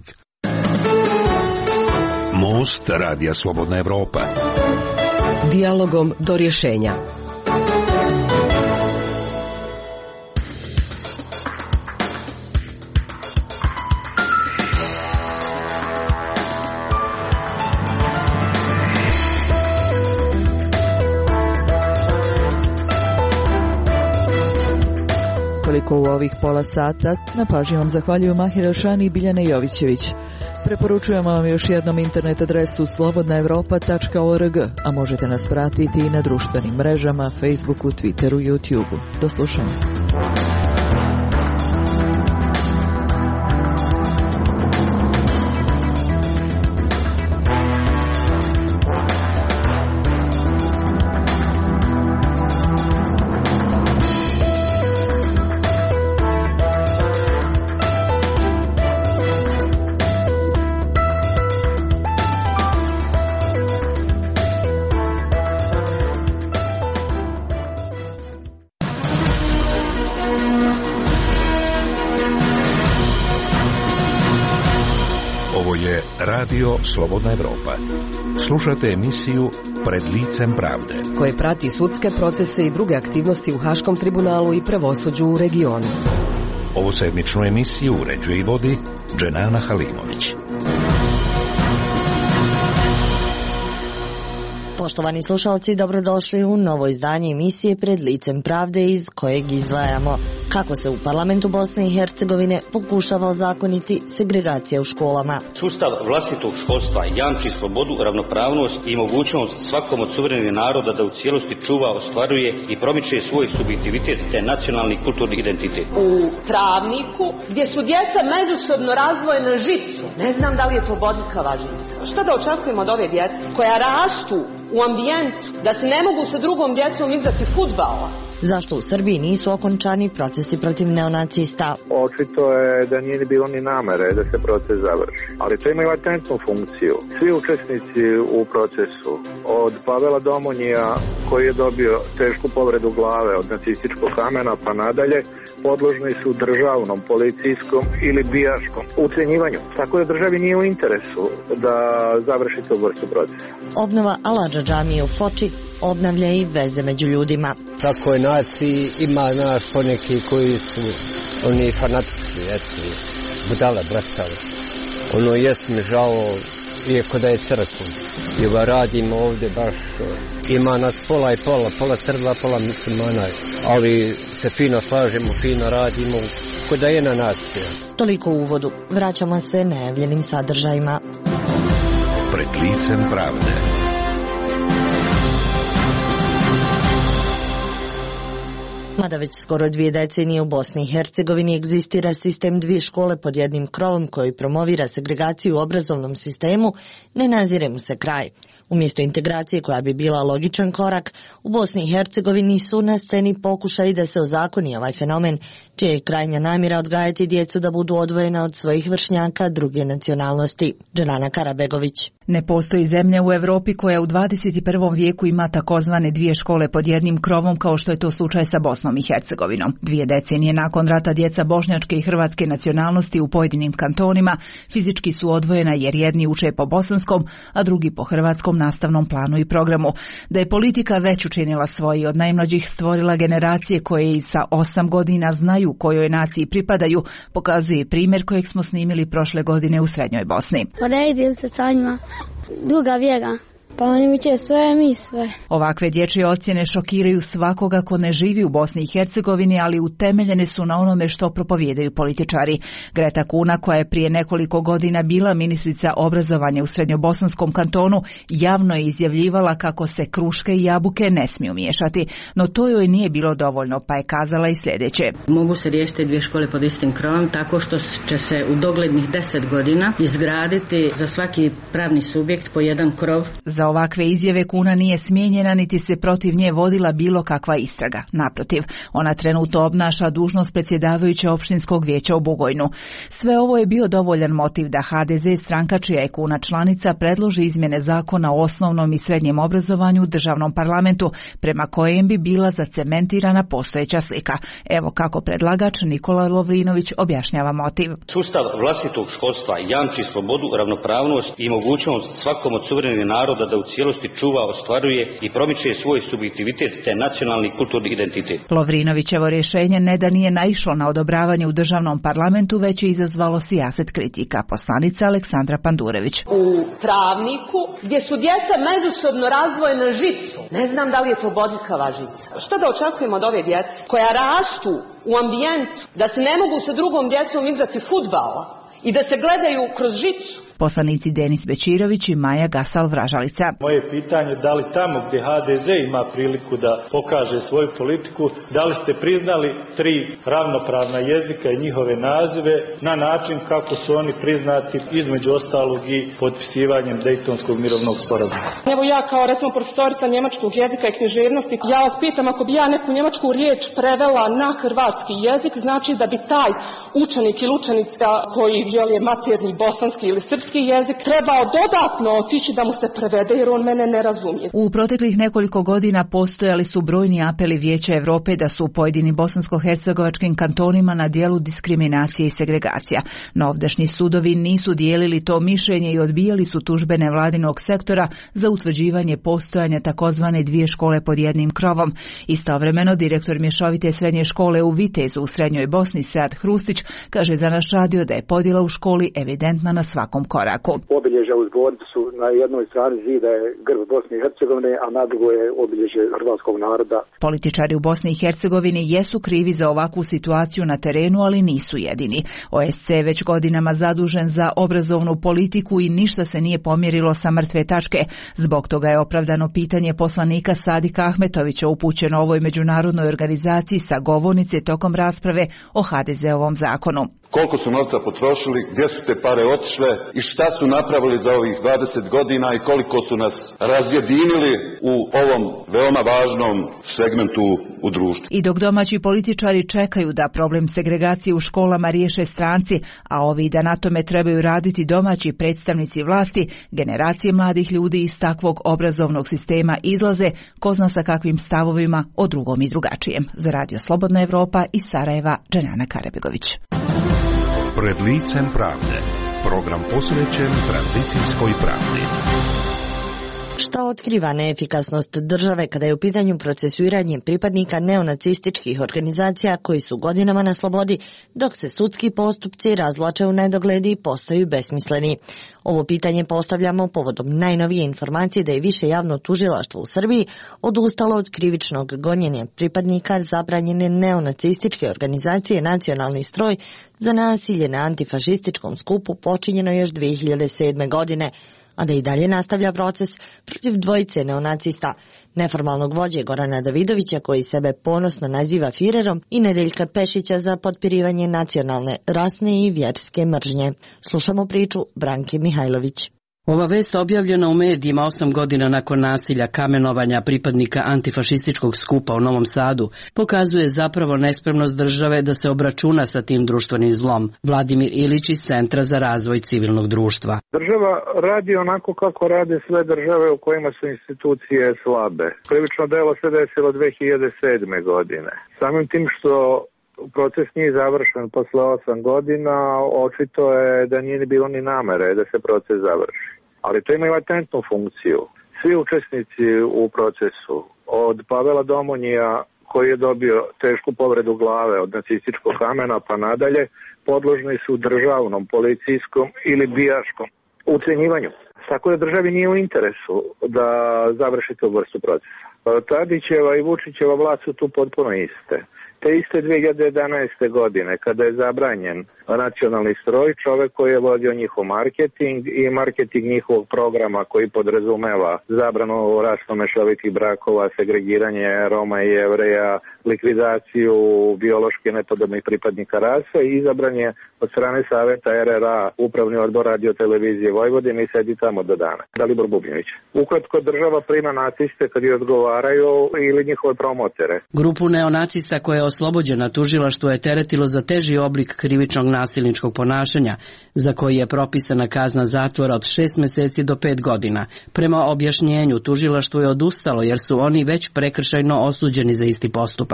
Speaker 2: Most Radija Slobodna Evropa.
Speaker 3: Dijalogom do rješenja.
Speaker 1: Toliko u ovih pola sata. Na pažnji vam zahvaljuju Mahir Elšani i Biljana Jovićević. Preporučujemo vam još jednom internet adresu slobodnaevropa.org, a možete nas pratiti i na društvenim mrežama, Facebooku, Twitteru i YouTubeu. Do slušanja.
Speaker 2: Radio Slobodna Evropa. Slušate emisiju Pred licem pravde,
Speaker 3: koje prati sudske procese i druge aktivnosti u Haškom tribunalu i pravosuđu u regionu.
Speaker 2: Ovu sedmičnu emisiju uređuje i vodi Dženana Halimović.
Speaker 8: Poštovani slušalci, dobrodošli u novo izdanje emisije Pred licem pravde, iz kojeg izdvajamo kako se u parlamentu Bosne i Hercegovine pokušava ozakoniti segregacija u školama.
Speaker 9: Sustav vlastitog školstva jamči slobodu, ravnopravnost i mogućnost svakom od suverenih naroda da u cijelosti čuva, ostvaruje i promiče svoj subjektivitet te nacionalni i kulturni identitet.
Speaker 10: U Travniku, gdje su djeca međusobno razdvojena žicu, ne znam da li je to bodljikava žica. Šta da očekujemo od ove djece koja rastu u ambijentu da se ne mogu sa drugom djecom igrati fudbala?
Speaker 8: Zašto u Srbiji nisu okončani procesi protiv neonacista?
Speaker 11: Očito je da nije bilo ni namere da se proces završi. Ali to ima i latentnu funkciju. Svi učesnici u procesu, od Pavela Domonjija koji je dobio tešku povredu glave od nacističkog kamena pa nadalje, podložni su državnom, policijskom ili bijaškom ucenjivanju. Tako da državi nije u interesu da završi tu vrstu procesa.
Speaker 8: Obnova Aladža džamije u Foči obnavlja i veze među ljudima.
Speaker 12: Svakoj naciji ima naš poneki koji su oni fanatici, budale, blesale. Ono jes mi žao, iako da je crkva. I radimo ovdje baš, ima nas pola i pola Srba, pola muslimana, ali se fino slažemo, fino radimo, ko da je jedna nacija.
Speaker 8: Toliko u uvodu, vraćamo se najavljenim sadržajima.
Speaker 2: Pred licem pravde.
Speaker 8: Mada već skoro 2 decenije u Bosni i Hercegovini egzistira sistem 2 škole pod jednim krovom koji promovira segregaciju u obrazovnom sistemu, ne nazire mu se kraj. Umjesto integracije koja bi bila logičan korak, u Bosni i Hercegovini su na sceni pokušaji da se ozakoni ovaj fenomen, čija je krajnja namjera odgajati djecu da budu odvojena od svojih vršnjaka druge nacionalnosti. Dženana Karabegović.
Speaker 13: Ne postoji zemlja u Europi koja u 21. vijeku ima takozvane 2 škole pod jednim krovom kao što je to slučaj sa Bosnom i Hercegovinom. 2 decenije nakon rata djeca bošnjačke i hrvatske nacionalnosti u pojedinim kantonima fizički su odvojena jer jedni uče po bosanskom, a drugi po hrvatskom nastavnom planu i programu. Da je politika već učinila svoje, od najmlađih stvorila generacije koje i sa 8 godina znaju kojoj naciji pripadaju, pokazuje primjer kojeg smo snimili prošle godine u Srednjoj Bosni.
Speaker 14: Druga vjera. Pa oni mi će sve, mi sve.
Speaker 13: Ovakve dječje ocjene šokiraju svakoga ko ne živi u Bosni i Hercegovini, ali utemeljene su na onome što propovijedaju političari. Greta Kuna, koja je prije nekoliko godina bila ministrica obrazovanja u Srednjobosanskom kantonu, javno je izjavljivala kako se kruške i jabuke ne smiju miješati, no to joj nije bilo dovoljno, pa je kazala i sljedeće.
Speaker 15: Mogu se riješiti 2 škole pod istim krovom tako što će se u doglednih 10 godina izgraditi za svaki pravni subjekt po jedan krov.
Speaker 13: Za ovakve izjave Kuna nije smijenjena niti se protiv nje vodila bilo kakva istraga. Naprotiv, ona trenutno obnaša dužnost predsjedavajuće opštinskog vijeća u Bugojnu. Sve ovo je bio dovoljan motiv da HDZ, stranka čija je Kuna članica, predloži izmjene zakona o osnovnom i srednjem obrazovanju u državnom parlamentu, prema kojem bi bila zacementirana postojeća slika. Evo kako predlagač Nikola Lovrinović objašnjava motiv.
Speaker 9: Sustav vlastitog školstva jamči slobodu, ravnopravnost i mogućnost svakom od suverenih naroda da da u cijelosti čuva, ostvaruje i promiče svoj subjektivitet te nacionalni kulturni identitet.
Speaker 13: Lovrinovićevo rješenje ne da nije naišlo na odobravanje u državnom parlamentu, već je izazvalo sijaset kritika. Poslanica Aleksandra Pandurević.
Speaker 10: U Travniku, gdje su djeca međusobno razdvojena žicu, ne znam da li je to bodljikava žica. Šta da očekujemo od ove djece koja rastu u ambijentu da se ne mogu sa drugom djecom igrati fudbala i da se gledaju kroz žicu?
Speaker 13: Poslanici Denis Bečirović i Maja Gasal-Vražalica.
Speaker 16: Moje pitanje je da li tamo gdje HDZ ima priliku da pokaže svoju politiku, da li ste priznali 3 ravnopravna jezika i njihove nazive na način kako su oni priznati između ostalog i potpisivanjem Dejtonskog mirovnog sporazuma.
Speaker 17: Evo ja kao recimo profesorica njemačkog jezika i književnosti, ja vas pitam, ako bi ja neku njemačku riječ prevela na hrvatski jezik, znači da bi taj učenik ili učenica koji je maternji bosanski ili srpski jezik trebao dodatno otići da mu se prevede jer on mene ne razumije.
Speaker 13: U proteklih nekoliko godina postojali su brojni apeli Vijeća Europe da su u pojedinim bosansko-hercegovačkim kantonima na dijelu diskriminacije i segregacija. No ovdašnji sudovi nisu dijelili to mišljenje i odbijali su tužbe nevladinog sektora za utvrđivanje postojanja takozvane 2 škole pod jednim krovom. Istovremeno direktor mješovite srednje škole u Vitezu u Srednjoj Bosni Sead Hrustić kaže za naš radio da je podjela u školi evidentna na svakom koraku.
Speaker 18: Obilježja uz dvorištu su na jednoj strani zida je grb Bosne i Hercegovine, a na drugoj je obilježje hrvatskog naroda.
Speaker 13: Političari u Bosni i Hercegovini jesu krivi za ovakvu situaciju na terenu, ali nisu jedini. OSC je već godinama zadužen za obrazovnu politiku i ništa se nije pomjerilo sa mrtve tačke. Zbog toga je opravdano pitanje poslanika Sadika Ahmetovića upućeno ovoj međunarodnoj organizaciji sa govornice tokom rasprave o HDZ-ovom zakonu.
Speaker 19: Koliko su novca potrošili, gdje su te pare otišle i šta su napravili za ovih 20 godina i koliko su nas razjedinili u ovom veoma važnom segmentu u društvu.
Speaker 13: I dok domaći političari čekaju da problem segregacije u školama riješe stranci, a ovi da na tome trebaju raditi domaći predstavnici vlasti, generacije mladih ljudi iz takvog obrazovnog sistema izlaze, ko zna sa kakvim stavovima o drugom i drugačijem. Za Radio Slobodna Evropa iz Sarajeva, Dženana Karebegović.
Speaker 2: Pred licem pravde. Program posvećen tranzicijskoj pravdi.
Speaker 8: Šta otkriva neefikasnost države kada je u pitanju procesuiranje pripadnika neonacističkih organizacija koji su godinama na slobodi, dok se sudski postupci razvlače u nedogled i postaju besmisleni? Ovo pitanje postavljamo povodom najnovije informacije da je Više javno tužilaštvo u Srbiji odustalo od krivičnog gonjenja pripadnika zabranjene neonacističke organizacije Nacionalni stroj za nasilje na antifašističkom skupu počinjeno još 2007. godine, a da i dalje nastavlja proces protiv dvojice neonacista, neformalnog vođe Gorana Davidovića koji sebe ponosno naziva Firerom i Nedeljka Pešića za potpirivanje nacionalne, rasne i vjerske mržnje. Slušamo priču Branke Mihajlović.
Speaker 20: Ova vest objavljena u medijima 8 godina nakon nasilja kamenovanja pripadnika antifašističkog skupa u Novom Sadu pokazuje zapravo nespremnost države da se obračuna sa tim društvenim zlom. Vladimir Ilić iz Centra za razvoj civilnog društva.
Speaker 11: Država radi onako kako rade sve države u kojima su institucije slabe. Krivično delo se desilo 2007. godine. Samim tim što proces nije završen posle 8 godina, očito je da nije bilo ni namere da se proces završi. Ali to ima i latentnu funkciju. Svi učesnici u procesu, od Pavela Domonjija koji je dobio tešku povredu glave od nacističkog kamena pa nadalje, podložni su državnom, policijskom ili bijaškom ucenjivanju. Tako da državi nije u interesu da završi tu vrstu procesa. Tadićeva i Vučićeva vlast su tu potpuno iste. Te iste 2011. godine, kada je zabranjen Nacionalni stroj, čovek koji je vodio njihov marketing i marketing njihovog programa koji podrazumeva zabranu rasno mešovitih brakova, segregiranje Roma i Jevreja, likvidaciju biološki nepodobnih pripadnika rase i izabran je od strane Saveta RRA Upravni odbor Radio televizije Vojvodine i sedi tamo do dana. Dalibor Bubnjević. Ukratko, država prima naciste kad je odgovaraju ili njihove promotere.
Speaker 20: Grupu neonacista koja je oslobođena tužilaštvo je teretilo za teži oblik krivičnog nasilničkog ponašanja, za koji je propisana kazna zatvora od 6 meseci do 5 godina. Prema objašnjenju, tužilaštvo je odustalo jer su oni već prekršajno osuđeni za isti postupak.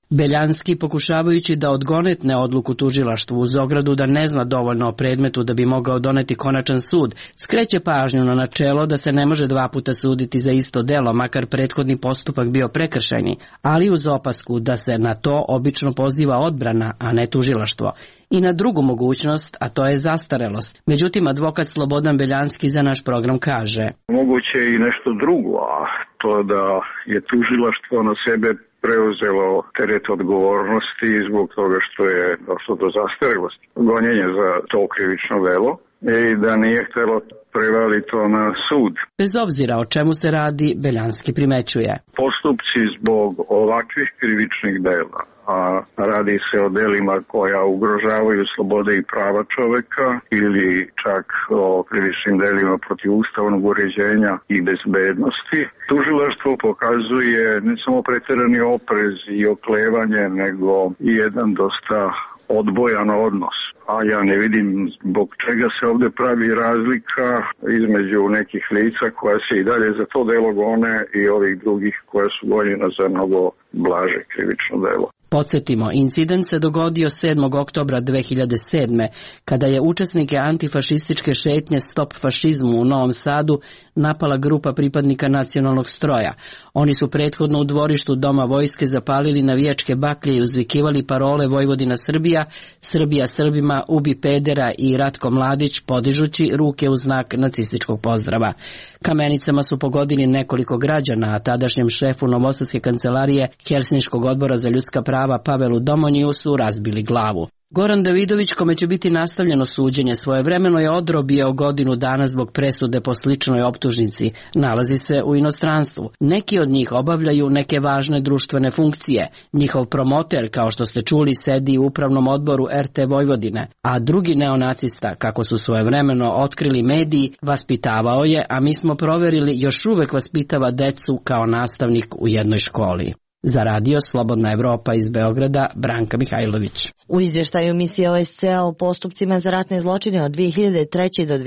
Speaker 20: Beljanski, pokušavajući da odgonetne odluku tužilaštvu uz ogradu da ne zna dovoljno o predmetu da bi mogao doneti konačan sud, skreće pažnju na načelo da se ne može 2 puta suditi za isto delo, makar prethodni postupak bio prekršajni, ali uz opasku da se na to obično poziva odbrana, a ne tužilaštvo. I na drugu mogućnost, a to je zastarelost. Međutim, advokat Slobodan Beljanski za naš program kaže:
Speaker 11: Moguće je i nešto drugo, a to da je tužilaštvo na sebe preuzelo teret odgovornosti zbog toga što je došlo do zastarelosti, gonjenje za to krivično delo i da nije htjelo prevaliti to na sud.
Speaker 20: Bez obzira o čemu se radi, Beljanski primećuje:
Speaker 11: Postupci zbog ovakvih krivičnih dela, a radi se o delima koja ugrožavaju slobode i prava čoveka ili čak o krivičnim delima protiv ustavnog uređenja i bezbednosti, tužilaštvo pokazuje ne samo preterani oprez i oklevanje, nego i jedan dosta odbojan odnos. A ja ne vidim zbog čega se ovdje pravi razlika između nekih lica koja se i dalje za to delo gone i ovih drugih koja su gonjena za mnogo blaže krivično delo.
Speaker 20: Podsjetimo, incident se dogodio 7. oktobra 2007. kada je učesnike antifašističke šetnje Stop fašizmu u Novom Sadu napala grupa pripadnika nacionalnog stroja. Oni su prethodno u dvorištu Doma vojske zapalili navijačke baklje i uzvikivali parole Vojvodina Srbija, Srbija Srbima, ubi pedera i Ratko Mladić, podižući ruke u znak nacističkog pozdrava. Kamenicama su pogodili nekoliko građana, a tadašnjem šefu Novosadske kancelarije Helsinškog odbora za ljudska prava Pavelu Domoniju su razbili glavu. Goran Davidović, kome će biti nastavljeno suđenje, svojevremeno je odrobio 1 godinu dana zbog presude po sličnoj optužnici. Nalazi se u inostranstvu. Neki od njih obavljaju neke važne društvene funkcije. Njihov promoter, kao što ste čuli, sedi u upravnom odboru RT Vojvodine, a drugi neonacista, kako su svojevremeno otkrili mediji, vaspitavao je, a mi smo proverili, još uvek vaspitava decu kao nastavnik u jednoj školi. Za radio Slobodna Evropa iz Beograda, Branka Mihajlović.
Speaker 8: U izvještaju misije OSCE o postupcima za ratne zločine od 2003. do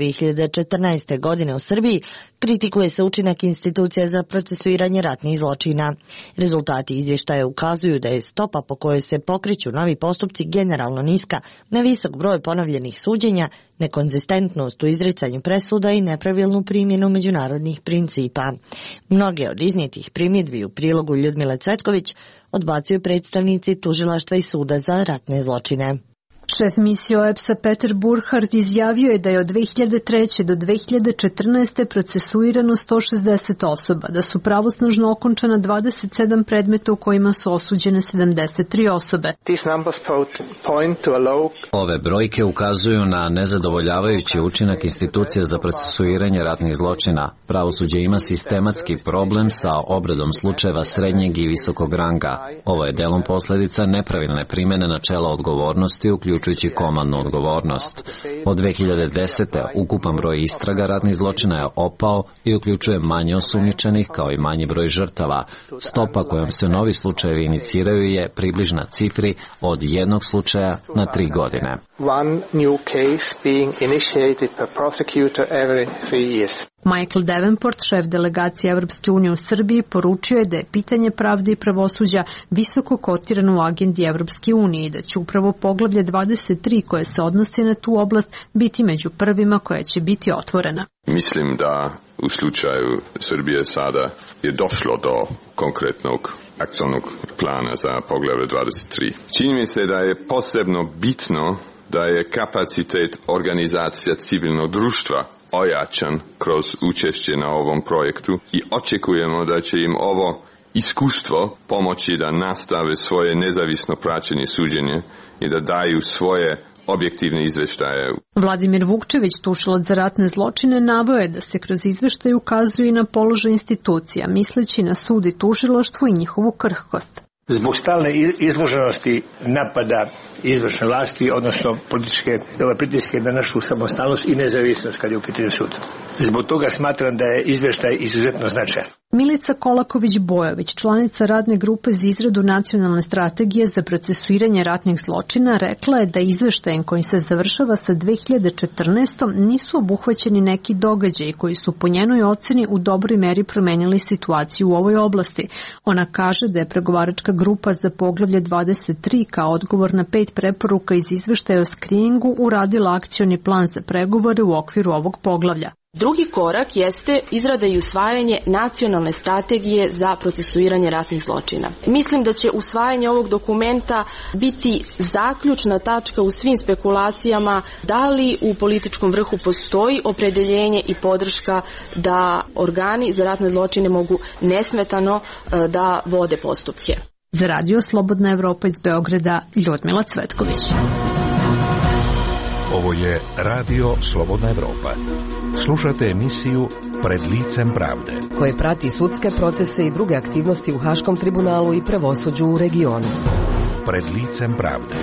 Speaker 8: 2014. godine u Srbiji kritikuje se učinak institucija za procesuiranje ratnih zločina. Rezultati izvještaja ukazuju da je stopa po kojoj se pokreću novi postupci generalno niska, na visok broj ponovljenih suđenja, nekonzistentnost u izricanju presuda i nepravilnu primjenu međunarodnih principa. Mnoge od iznijetih primjedbi u prilogu Ljudmile Cvetković odbacuju predstavnici tužilaštva i suda za ratne zločine.
Speaker 21: Šef misije OEBS-a Peter Burkhardt izjavio je da je od 2003. do 2014. procesuirano 160 osoba, da su pravosnažno okončana 27 predmeta u kojima su osuđene 73 osobe.
Speaker 7: Ove brojke ukazuju na nezadovoljavajući učinak institucija za procesuiranje ratnih zločina. Pravosuđe ima sistematski problem sa obradom slučajeva srednjeg i visokog ranga. Ovo je delom posljedica nepravilne primjene načela odgovornosti, uključujući komandnu odgovornost. Od 2010. ukupan broj istraga ratnih zločina je opao i uključuje manje osumnjičenih kao i manji broj žrtava. Stopa kojom se novi slučajevi iniciraju je približna cifri od 1 slučaja na 3 godine.
Speaker 21: Michael Davenport, šef delegacije Evropske unije u Srbiji, poručio je da je pitanje pravde i pravosuđa visoko kotirano u agendi Evropske unije i da će upravo poglavlje 23 koje se odnosi na tu oblast biti među prvima koja će biti otvorena.
Speaker 22: Mislim da u slučaju Srbije sada je došlo do konkretnog akcionog plana za poglavlje 23. Čini mi se da je posebno bitno da je kapacitet organizacija civilnog društva ojačan kroz učešće na ovom projektu i očekujemo da će im ovo iskustvo pomoći da nastave svoje nezavisno praćenje suđenje i da daju svoje objektivne izveštaje.
Speaker 21: Vladimir Vukčević, tužilac za ratne zločine, naveo je da se kroz izveštaj ukazuje i na položaj institucija, misleći na sud i tužilaštvo i njihovu krhkost.
Speaker 23: Zbog stalne izloženosti napada izvršne vlasti, odnosno političke pritiske na našu samostalnost i nezavisnost kad je u pitanju sud. Zbog toga smatram da je izvještaj izuzetno značajan.
Speaker 21: Milica Kolaković-Bojović, članica radne grupe za izradu nacionalne strategije za procesuiranje ratnih zločina, rekla je da izveštajem koji se završava sa 2014. nisu obuhvaćeni neki događaji koji su po njenoj oceni u dobroj meri promenili situaciju u ovoj oblasti. Ona kaže da je pregovaračka grupa za poglavlje 23 kao odgovor na 5 preporuka iz izveštaja o skriningu uradila akcioni plan za pregovore u okviru ovog poglavlja.
Speaker 4: Drugi korak jeste izrada i usvajanje nacionalne strategije za procesuiranje ratnih zločina. Mislim da će usvajanje ovog dokumenta biti zaključna tačka u svim spekulacijama da li u političkom vrhu postoji opredeljenje i podrška da organi za ratne zločine mogu nesmetano da vode postupke.
Speaker 21: Za Radio Slobodna Evropa iz Beograda, Ljudmila Cvetković.
Speaker 2: Ovo je Radio Slobodna Evropa. Slušate emisiju Pred licem pravde,
Speaker 3: koje prati sudske procese i druge aktivnosti u Haškom tribunalu i pravosuđu u regionu.
Speaker 2: Pred licem pravde.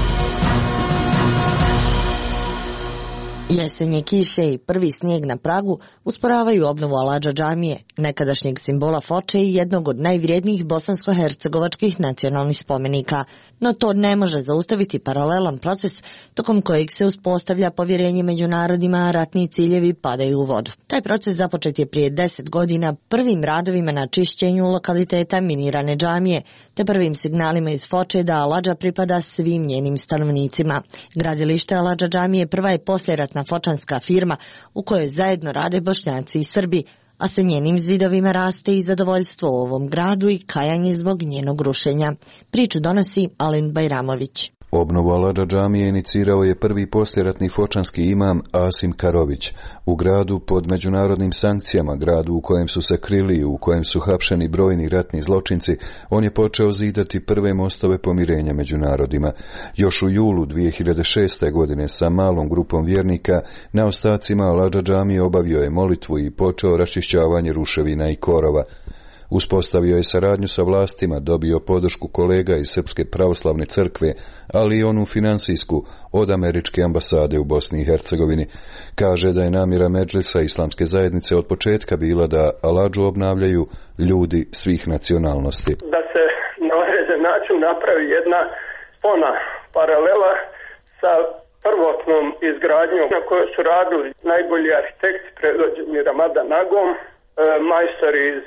Speaker 8: Jesenje kiše i prvi snijeg na Pragu usporavaju obnovu Aladža džamije, nekadašnjeg simbola Foče i jednog od najvrijednijih bosansko-hercegovačkih nacionalnih spomenika. No to ne može zaustaviti paralelan proces tokom kojeg se uspostavlja povjerenje među narodima, a ratni ciljevi padaju u vodu. Taj proces započet je prije 10 godina prvim radovima na čišćenju lokaliteta minirane džamije, te prvim signalima iz Foče da Aladža pripada svim njenim stanovnicima. Gradilište Aladža džamije prva je poslijeratna fočanska firma u kojoj zajedno rade Bošnjaci i Srbi, a sa njenim zidovima raste i zadovoljstvo u ovom gradu i kajanje zbog njenog rušenja. Priču donosi Alen Bajramović.
Speaker 5: Obnovu Aladža džamije inicirao je prvi poslijeratni fočanski imam Asim Karović. U gradu pod međunarodnim sankcijama, gradu u kojem su se krili i u kojem su hapšeni brojni ratni zločinci, on je počeo zidati prve mostove pomirenja među narodima. Još u julu 2006. godine sa malom grupom vjernika na ostacima Aladža džamije obavio je molitvu i počeo raščišćavanje ruševina i korova. Uspostavio je saradnju sa vlastima, dobio podršku kolega iz Srpske pravoslavne crkve, ali i onu finansijsku od američke ambasade u Bosni i Hercegovini. Kaže da je namjera Medžlisa Islamske zajednice od početka bila da Aladžu obnavljaju ljudi svih nacionalnosti.
Speaker 6: Da se na određen način napravi jedna spona paralela sa prvotnom izgradnjom na kojoj su radili najbolji arhitekti predvođeni Ramadan Nagom, majstori iz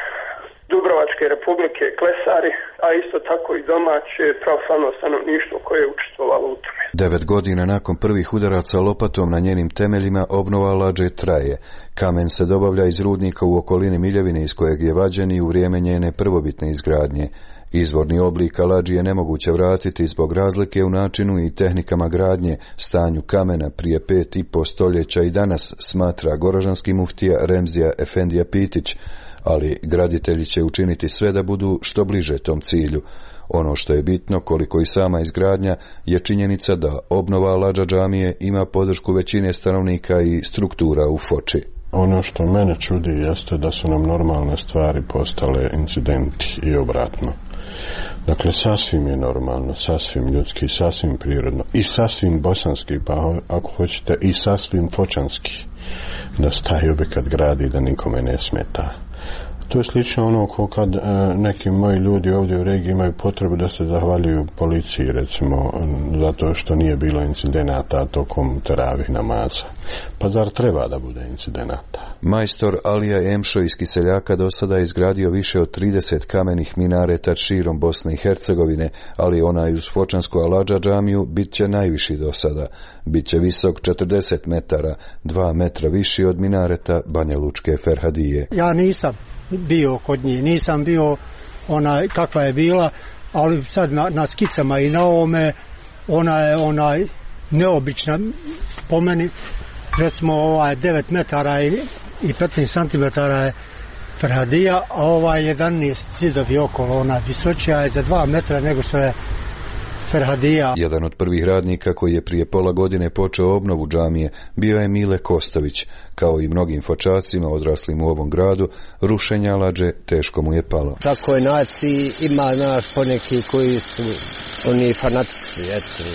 Speaker 6: Dubrovačke republike, klesari, a isto tako i domaće pravoslavno stanovništvo koje je učestvovalo u tome.
Speaker 5: 9 godina nakon prvih udaraca lopatom na njenim temeljima obnova Aladže traje. Kamen se dobavlja iz rudnika u okolini Miljevine iz kojeg je vađen i u vrijeme njene prvobitne izgradnje. Izvorni oblik Aladži je nemoguće vratiti zbog razlike u načinu i tehnikama gradnje, stanju kamena prije 5,5 stoljeća i danas, smatra goražanski muftija Remzija Efendija Pitić, ali graditelji će učiniti sve da budu što bliže tom cilju. Ono što je bitno, koliko i sama izgradnja, je činjenica da obnova Aladža džamije ima podršku većine stanovnika i struktura u Foči.
Speaker 24: Ono što mene čudi jeste da su nam normalne stvari postale incidenti i obratno. Dakle, sasvim je normalno, sasvim ljudski, sasvim prirodno i sasvim bosanski, pa ako hoćete i sasvim fočanski, da se taj objekat gradi da nikome ne smeta. To je slično ono ko kad neki moji ljudi ovdje u regiji imaju potrebu da se zahvaljuju policiji, recimo, zato što nije bilo incidenata tokom teravih namaza. Pa zar treba da bude incidenata?
Speaker 5: Majstor Alija Emšo iz Kiseljaka do sada je izgradio više od 30 kamenih minareta širom Bosne i Hercegovine, ali onaj uz fočansku Aladža džamiju bit će najviši do sada. Biće visok 40 metara, 2 metra viši od minareta Banja Lučke Ferhadije.
Speaker 25: Ja nisam bio kod nje, nisam bio kakva je bila, ali sad na skicama i na ovome ona je neobična po meni. Recimo 9 metara i 15 santimetara je Ferhadija, a 11 zidovi okolo, ona visočija je za 2 metra nego što je Ferhadija.
Speaker 5: Jedan od prvih radnika koji je prije pola godine počeo obnovu džamije bio je Mile Kostović. Kao i mnogim fočacima odraslim u ovom gradu, rušenje Aladže teško mu je palo.
Speaker 12: Tako je naciji, ima poneki koji su oni fanatici,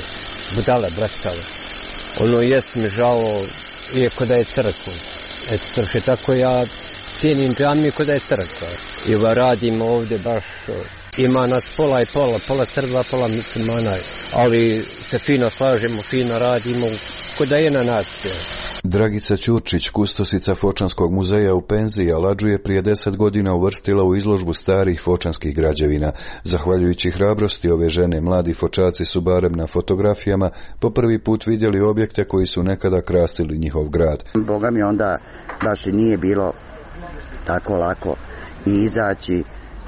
Speaker 12: budale, bracale. Jest mi žao, iako da je crkva. Tako ja cijenim džamiju kod je crkva. I radimo ovdje baš, ima nas pola i pola Srba, pola muslimana, ali se fino slažemo, fino radimo, kod je na nas.
Speaker 5: Dragica Ćurčić, kustosica Fočanskog muzeja u penziji, Aladžu je prije 10 godina uvrstila u izložbu starih fočanskih građevina. Zahvaljujući hrabrosti ove žene, mladi fočaci su barem na fotografijama po prvi put vidjeli objekte koji su nekada krasili njihov grad.
Speaker 1: Boga mi onda baš i nije bilo tako lako i izaći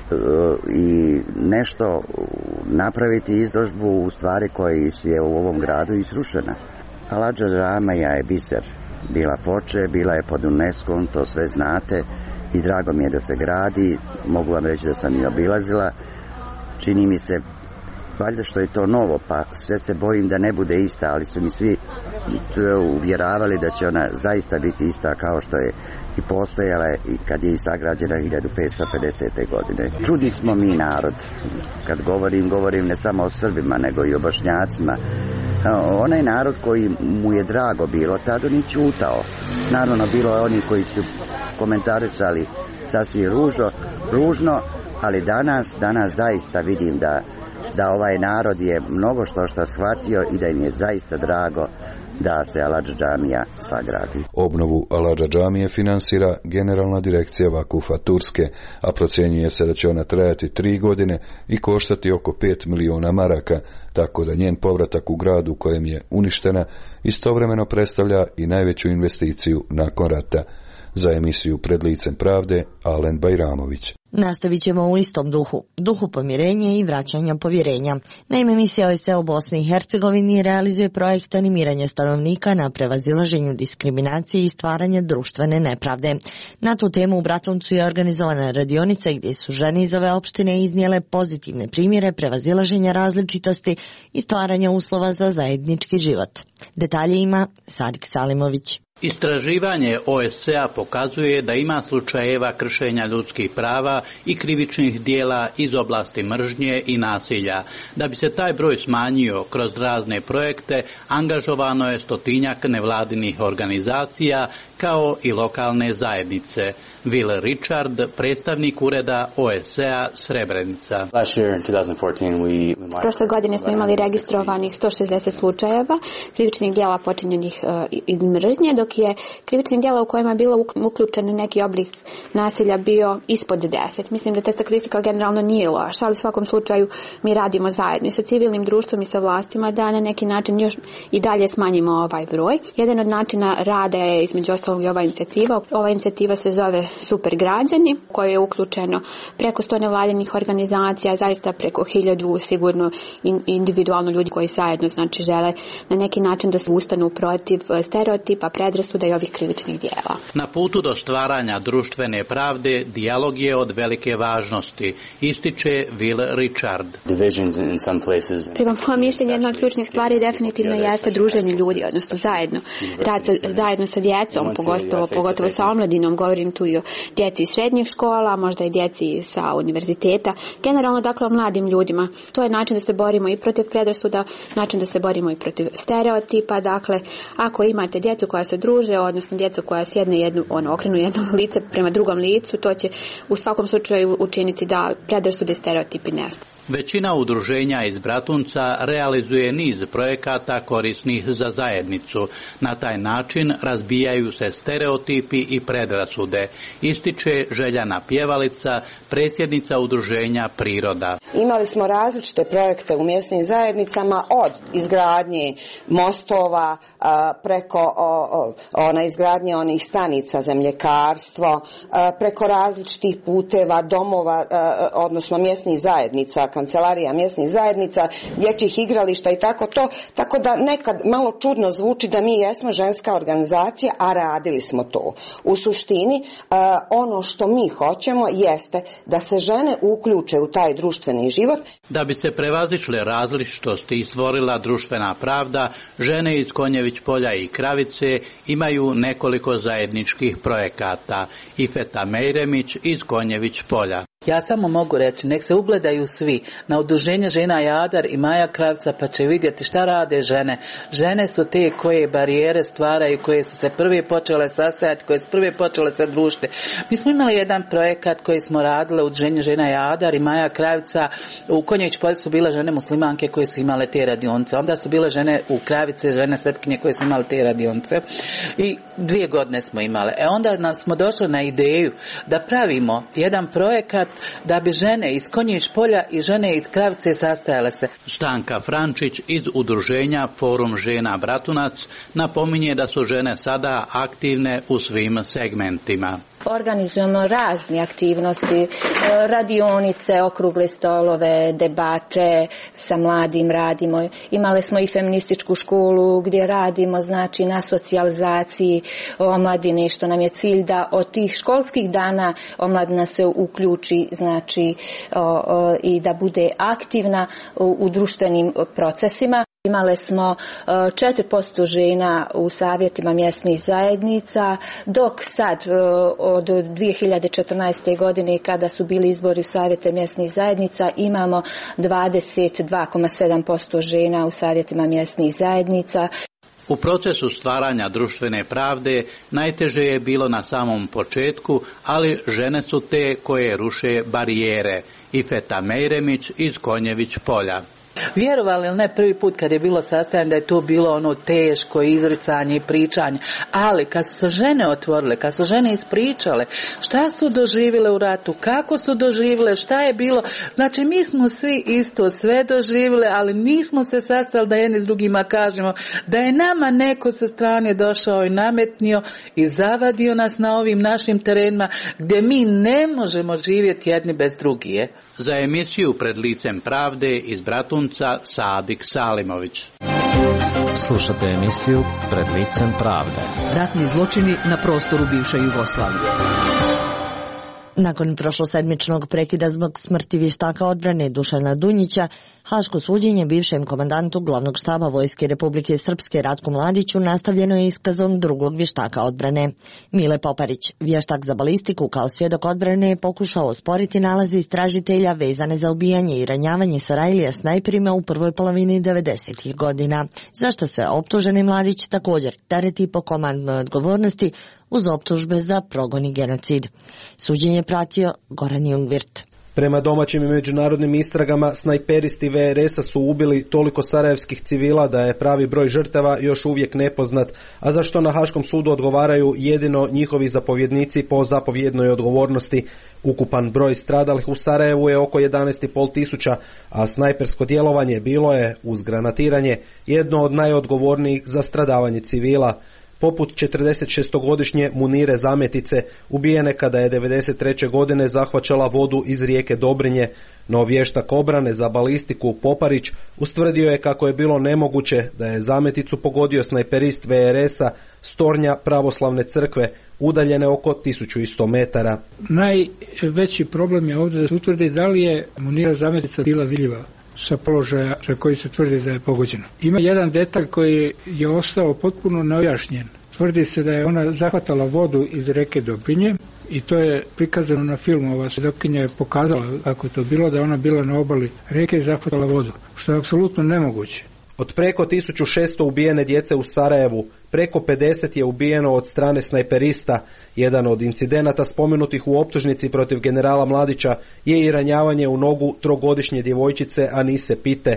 Speaker 1: i nešto napraviti izložbu u stvari koji je u ovom gradu isrušena. Aladža džamija je biser. Bila Foče, bila je pod UNESCO-om, to sve znate i drago mi je da se gradi, mogu vam reći da sam i obilazila, čini mi se, valjda što je to novo, pa sve se bojim da ne bude ista, ali su mi svi uvjeravali da će ona zaista biti ista kao što je i postojala i kad je i sagrađena 1550. godine. Čudni smo mi narod, kad govorim ne samo o Srbima, nego i o Bošnjacima. Onaj narod koji mu je drago bilo, tada ni ćutao. Naravno, bilo je oni koji su komentarisali sasvim ružno, ali danas zaista vidim da ovaj narod je mnogo što shvatio i da im je zaista drago da se Aladža džamija sagradi.
Speaker 5: Obnovu Aladža džamije finansira Generalna direkcija Vakufa Turske, a procjenjuje se da će ona trajati 3 godine i koštati oko 5 miliona maraka, tako da njen povratak u grad u kojem je uništena istovremeno predstavlja i najveću investiciju nakon rata. Za emisiju Pred licem pravde, Alen Bajramović.
Speaker 8: Nastavit ćemo u istom duhu pomirenja i vraćanja povjerenja. Naime, misija OESCE u Bosni i Hercegovini realizuje projekt animiranja stanovnika na prevazilaženju diskriminacije i stvaranja društvene nepravde. Na tu temu u Bratuncu je organizovana radionica gdje su žene iz ove opštine iznijele pozitivne primjere prevazilaženja različitosti i stvaranja uslova za zajednički život. Detalje ima Sadik Salimović.
Speaker 9: Istraživanje OESCE-a pokazuje da ima slučajeva kršenja ljudskih prava i krivičnih dijela iz oblasti mržnje i nasilja. Da bi se taj broj smanjio kroz razne projekte, angažovano je 100-tinjak nevladinih organizacija kao i lokalne zajednice. Will Richard, predstavnik ureda OESCE-a Srebrenica.
Speaker 10: Prošle godine smo imali registrovanih 160 slučajeva krivičnih djela počinjenih iz mržnje, dok je krivičnih djela u kojima je bilo uključen neki oblik nasilja bio ispod 10. Mislim da ta statistika generalno nije loša, ali u svakom slučaju mi radimo zajedno sa civilnim društvom i sa vlastima da na neki način još i dalje smanjimo ovaj broj. Jedan od načina rada je između ostalog i ova inicijativa. Ova inicijativa se zove Super građani, koje je uključeno preko 100 nevladinih organizacija, zaista preko 1000 sigurno individualno ljudi koji zajedno žele na neki način da se ustanu protiv stereotipa, predrasuda i ovih krivičnih djela.
Speaker 9: Na putu do stvaranja društvene pravde dijalog je od velike važnosti, ističe Will Richard.
Speaker 10: Prema mojom mišljenju jedna od ključnih stvari definitivno jeste druženje ljudi, odnosno zajedno sa djecom, pogotovo sa omladinom, govorim tu i o djeci iz srednjih škola, možda i djeci sa univerziteta, generalno dakle o mladim ljudima. To je način da se borimo i protiv predrasuda, način da se borimo i protiv stereotipa, dakle ako imate djecu koja se druže, odnosno djecu koja sjedne okrenu jedno lice prema drugom licu, to će u svakom slučaju učiniti da predrasude i stereotipi nestanu.
Speaker 9: Većina udruženja iz Bratunca realizuje niz projekata korisnih za zajednicu. Na taj način razbijaju se stereotipi i predrasude, ističe Željana Pjevalica, predsjednica udruženja Priroda.
Speaker 14: Imali smo različite projekte u mjesnim zajednicama, od izgradnje mostova preko izgradnje onih stanica za mljekarstvo, preko različitih puteva, domova, odnosno mjesnih zajednica, kancelarija mjesnih zajednica, dječjih igrališta i tako da nekad malo čudno zvuči da mi jesmo ženska organizacija, a radili smo to. U suštini ono što mi hoćemo jeste da se žene uključe u taj društveni život.
Speaker 9: Da bi se prevazišle različitosti i stvorila društvena pravda, žene iz Konjević polja i Kravice imaju nekoliko zajedničkih projekata. Ifeta Mejremić iz Konjević polja.
Speaker 15: Ja samo mogu reći, nek se ugledaju svi na udruženje žena Jadar i Maja Kravca, pa će vidjeti šta rade žene. Žene su te koje barijere stvaraju, koje su se prvi počele sastajati, koje su prvi počele se družiti. Mi smo imali jedan projekat koji smo radile u udruženju žena Jadar i Maja Kravca. U Konjević polju su bile žene muslimanke koje su imale te radionice. Onda su bile žene u Kravice, žene Srpkinje koje su imale te radionice. I 2 godine smo imale. Onda smo došli na ideju da pravimo jedan projekat da bi žene iz Konjić polja i žene iz Kravice sastajale se.
Speaker 9: Stanka Frančić iz udruženja Forum žena Bratunac napominje da su žene sada aktivne u svim segmentima.
Speaker 10: Organizujemo razne aktivnosti, radionice, okrugle stolove, debate, sa mladim radimo. Imali smo i feminističku školu gdje radimo, znači, na socijalizaciji omladine, što nam je cilj da od tih školskih dana omladina se uključi, znači, i da bude aktivna u društvenim procesima. Imali smo 4% žena u savjetima mjesnih zajednica, dok sad od 2014. godine kada su bili izbori u savjete mjesnih zajednica imamo 22,7% žena u savjetima mjesnih zajednica.
Speaker 9: U procesu stvaranja društvene pravde najteže je bilo na samom početku, ali žene su te koje ruše barijere. Ifeta Mejremić iz Konjević polja.
Speaker 15: Vjerovali ili ne, prvi put kad je bilo sastajanje da je to bilo ono teško izricanje i pričanje, ali kad su se žene otvorile, kad su žene ispričale šta su doživjele u ratu, kako su doživjele, šta je bilo, znači mi smo svi isto sve doživjele, ali nismo se sastali da jedni s drugima kažemo da je nama neko sa strane došao i nametnio i zavadio nas na ovim našim terenima gdje mi ne možemo živjeti jedni bez drugije.
Speaker 9: Za emisiju Pred licem pravde iz Bratunca Sadik Salimović.
Speaker 7: Slušate emisiju Pred licem pravde.
Speaker 3: Ratni zločini na prostoru bivše Jugoslavije.
Speaker 8: Nakon prošlosedmičnog prekida zbog smrti vještaka odbrane Dušana Dunjića, haško suđenje bivšem komandantu glavnog štaba Vojske Republike Srpske Ratku Mladiću nastavljeno je iskazom drugog vještaka odbrane. Mile Poparić, vještak za balistiku kao svjedok odbrane, je pokušao osporiti nalaze istražitelja vezane za ubijanje i ranjavanje Sarajlija snajperima u prvoj polovini 90. godina, zašto se optuženi Mladić također tereti po komandnoj odgovornosti uz optužbe za progon i genocid. Suđenje pratio Goran Jungvirt.
Speaker 16: Prema domaćim i međunarodnim istragama, snajperisti VRS-a su ubili toliko sarajevskih civila da je pravi broj žrtava još uvijek nepoznat, a za što na Haškom sudu odgovaraju jedino njihovi zapovjednici po zapovjednoj odgovornosti. Ukupan broj stradalih u Sarajevu je oko 11,5 tisuća, a snajpersko djelovanje bilo je, uz granatiranje, jedno od najodgovornijih za stradavanje civila. Poput 46-godišnje Munire Zametice, ubijene kada je 93. godine zahvaćala vodu iz rijeke Dobrinje, no vještak obrane za balistiku Poparić ustvrdio je kako je bilo nemoguće da je Zameticu pogodio snajperist VRS-a s tornja pravoslavne crkve, udaljene oko 1100 metara.
Speaker 17: Najveći problem je ovdje da se utvrdi da li je Munira Zametica bila vidljiva sa položaja za koji se tvrdi da je pogođena. Ima jedan detalj koji je ostao potpuno neobjašnjen. Tvrdi se da je ona zahvatala vodu iz reke Dobrinje i to je prikazano na filmu. Ova svjedokinja je pokazala kako je to bilo, da je ona bila na obali reke i zahvatala vodu, što je apsolutno nemoguće.
Speaker 16: Od preko 1600 ubijene djece u Sarajevu, preko 50 je ubijeno od strane snajperista. Jedan od incidenata spomenutih u optužnici protiv generala Mladića je i ranjavanje u nogu 3-godišnje djevojčice Anise Pite,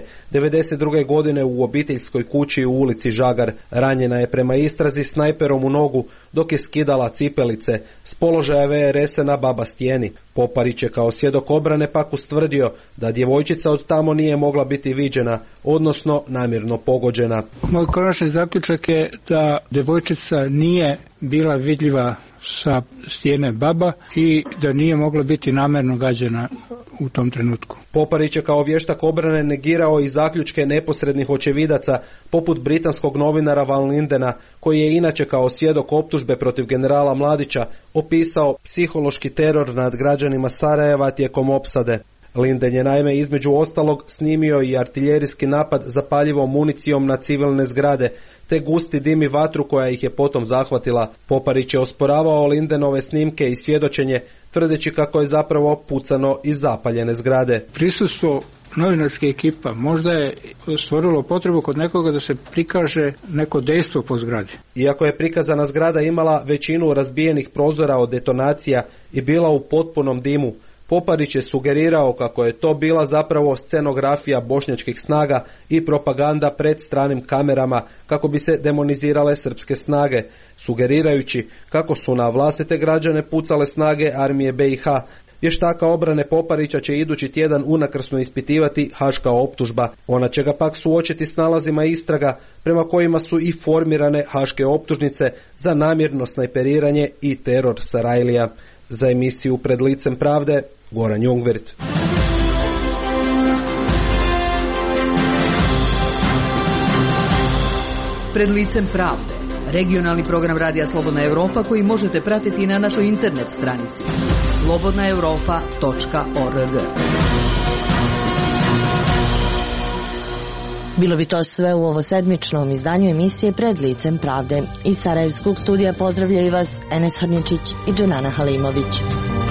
Speaker 16: 92. godine u obiteljskoj kući u ulici Žagar. Ranjena je prema istrazi snajperom u nogu dok je skidala cipelice s položaja VRS-a na Baba Stijeni. Poparić je kao svjedok obrane pak ustvrdio da djevojčica od tamo nije mogla biti viđena, odnosno namjerno pogođena.
Speaker 17: Moj konačni zaključak je da djevojčica nije bila vidljiva sa stijene Baba i da nije mogla biti namjerno gađena u tom trenutku.
Speaker 16: Poparić je kao vještak obrane negirao i zaključke neposrednih očevidaca poput britanskog novinara Van Lindena, koji je inače kao svjedok optužbe protiv generala Mladića opisao psihološki teror nad građanima Sarajeva tijekom opsade. Linden je naime između ostalog snimio i artiljerijski napad zapaljivom municijom na civilne zgrade, te gusti dim i vatru koja ih je potom zahvatila. Poparić je osporavao Lindenove snimke i svjedočenje, tvrdeći kako je zapravo pucano iz zapaljene zgrade.
Speaker 17: Prisustvo novinarske ekipa možda je stvorilo potrebu kod nekoga da se prikaže neko dejstvo po zgradi.
Speaker 16: Iako je prikazana zgrada imala većinu razbijenih prozora od detonacija i bila u potpunom dimu, Poparić je sugerirao kako je to bila zapravo scenografija bošnjačkih snaga i propaganda pred stranim kamerama kako bi se demonizirale srpske snage, sugerirajući kako su na vlastite građane pucale snage armije BiH. Vještaka obrane Poparića će idući tjedan unakrsno ispitivati haška optužba. Ona će ga pak suočiti s nalazima istraga prema kojima su i formirane haške optužnice za namjerno snajperiranje i teror Sarajlija. Za emisiju Pred licem pravde, Goran Jungwirth.
Speaker 11: Pred licem pravde, regionalni program Radija Slobodna Evropa koji možete pratiti na našoj internet stranici slobodnaevropa.org.
Speaker 8: Bilo bi to sve u ovo sedmičnom izdanju emisije Pred licem pravde. Iz Sarajevskog studija pozdravljaju vas Enes Hrničić i Džanana Halimović.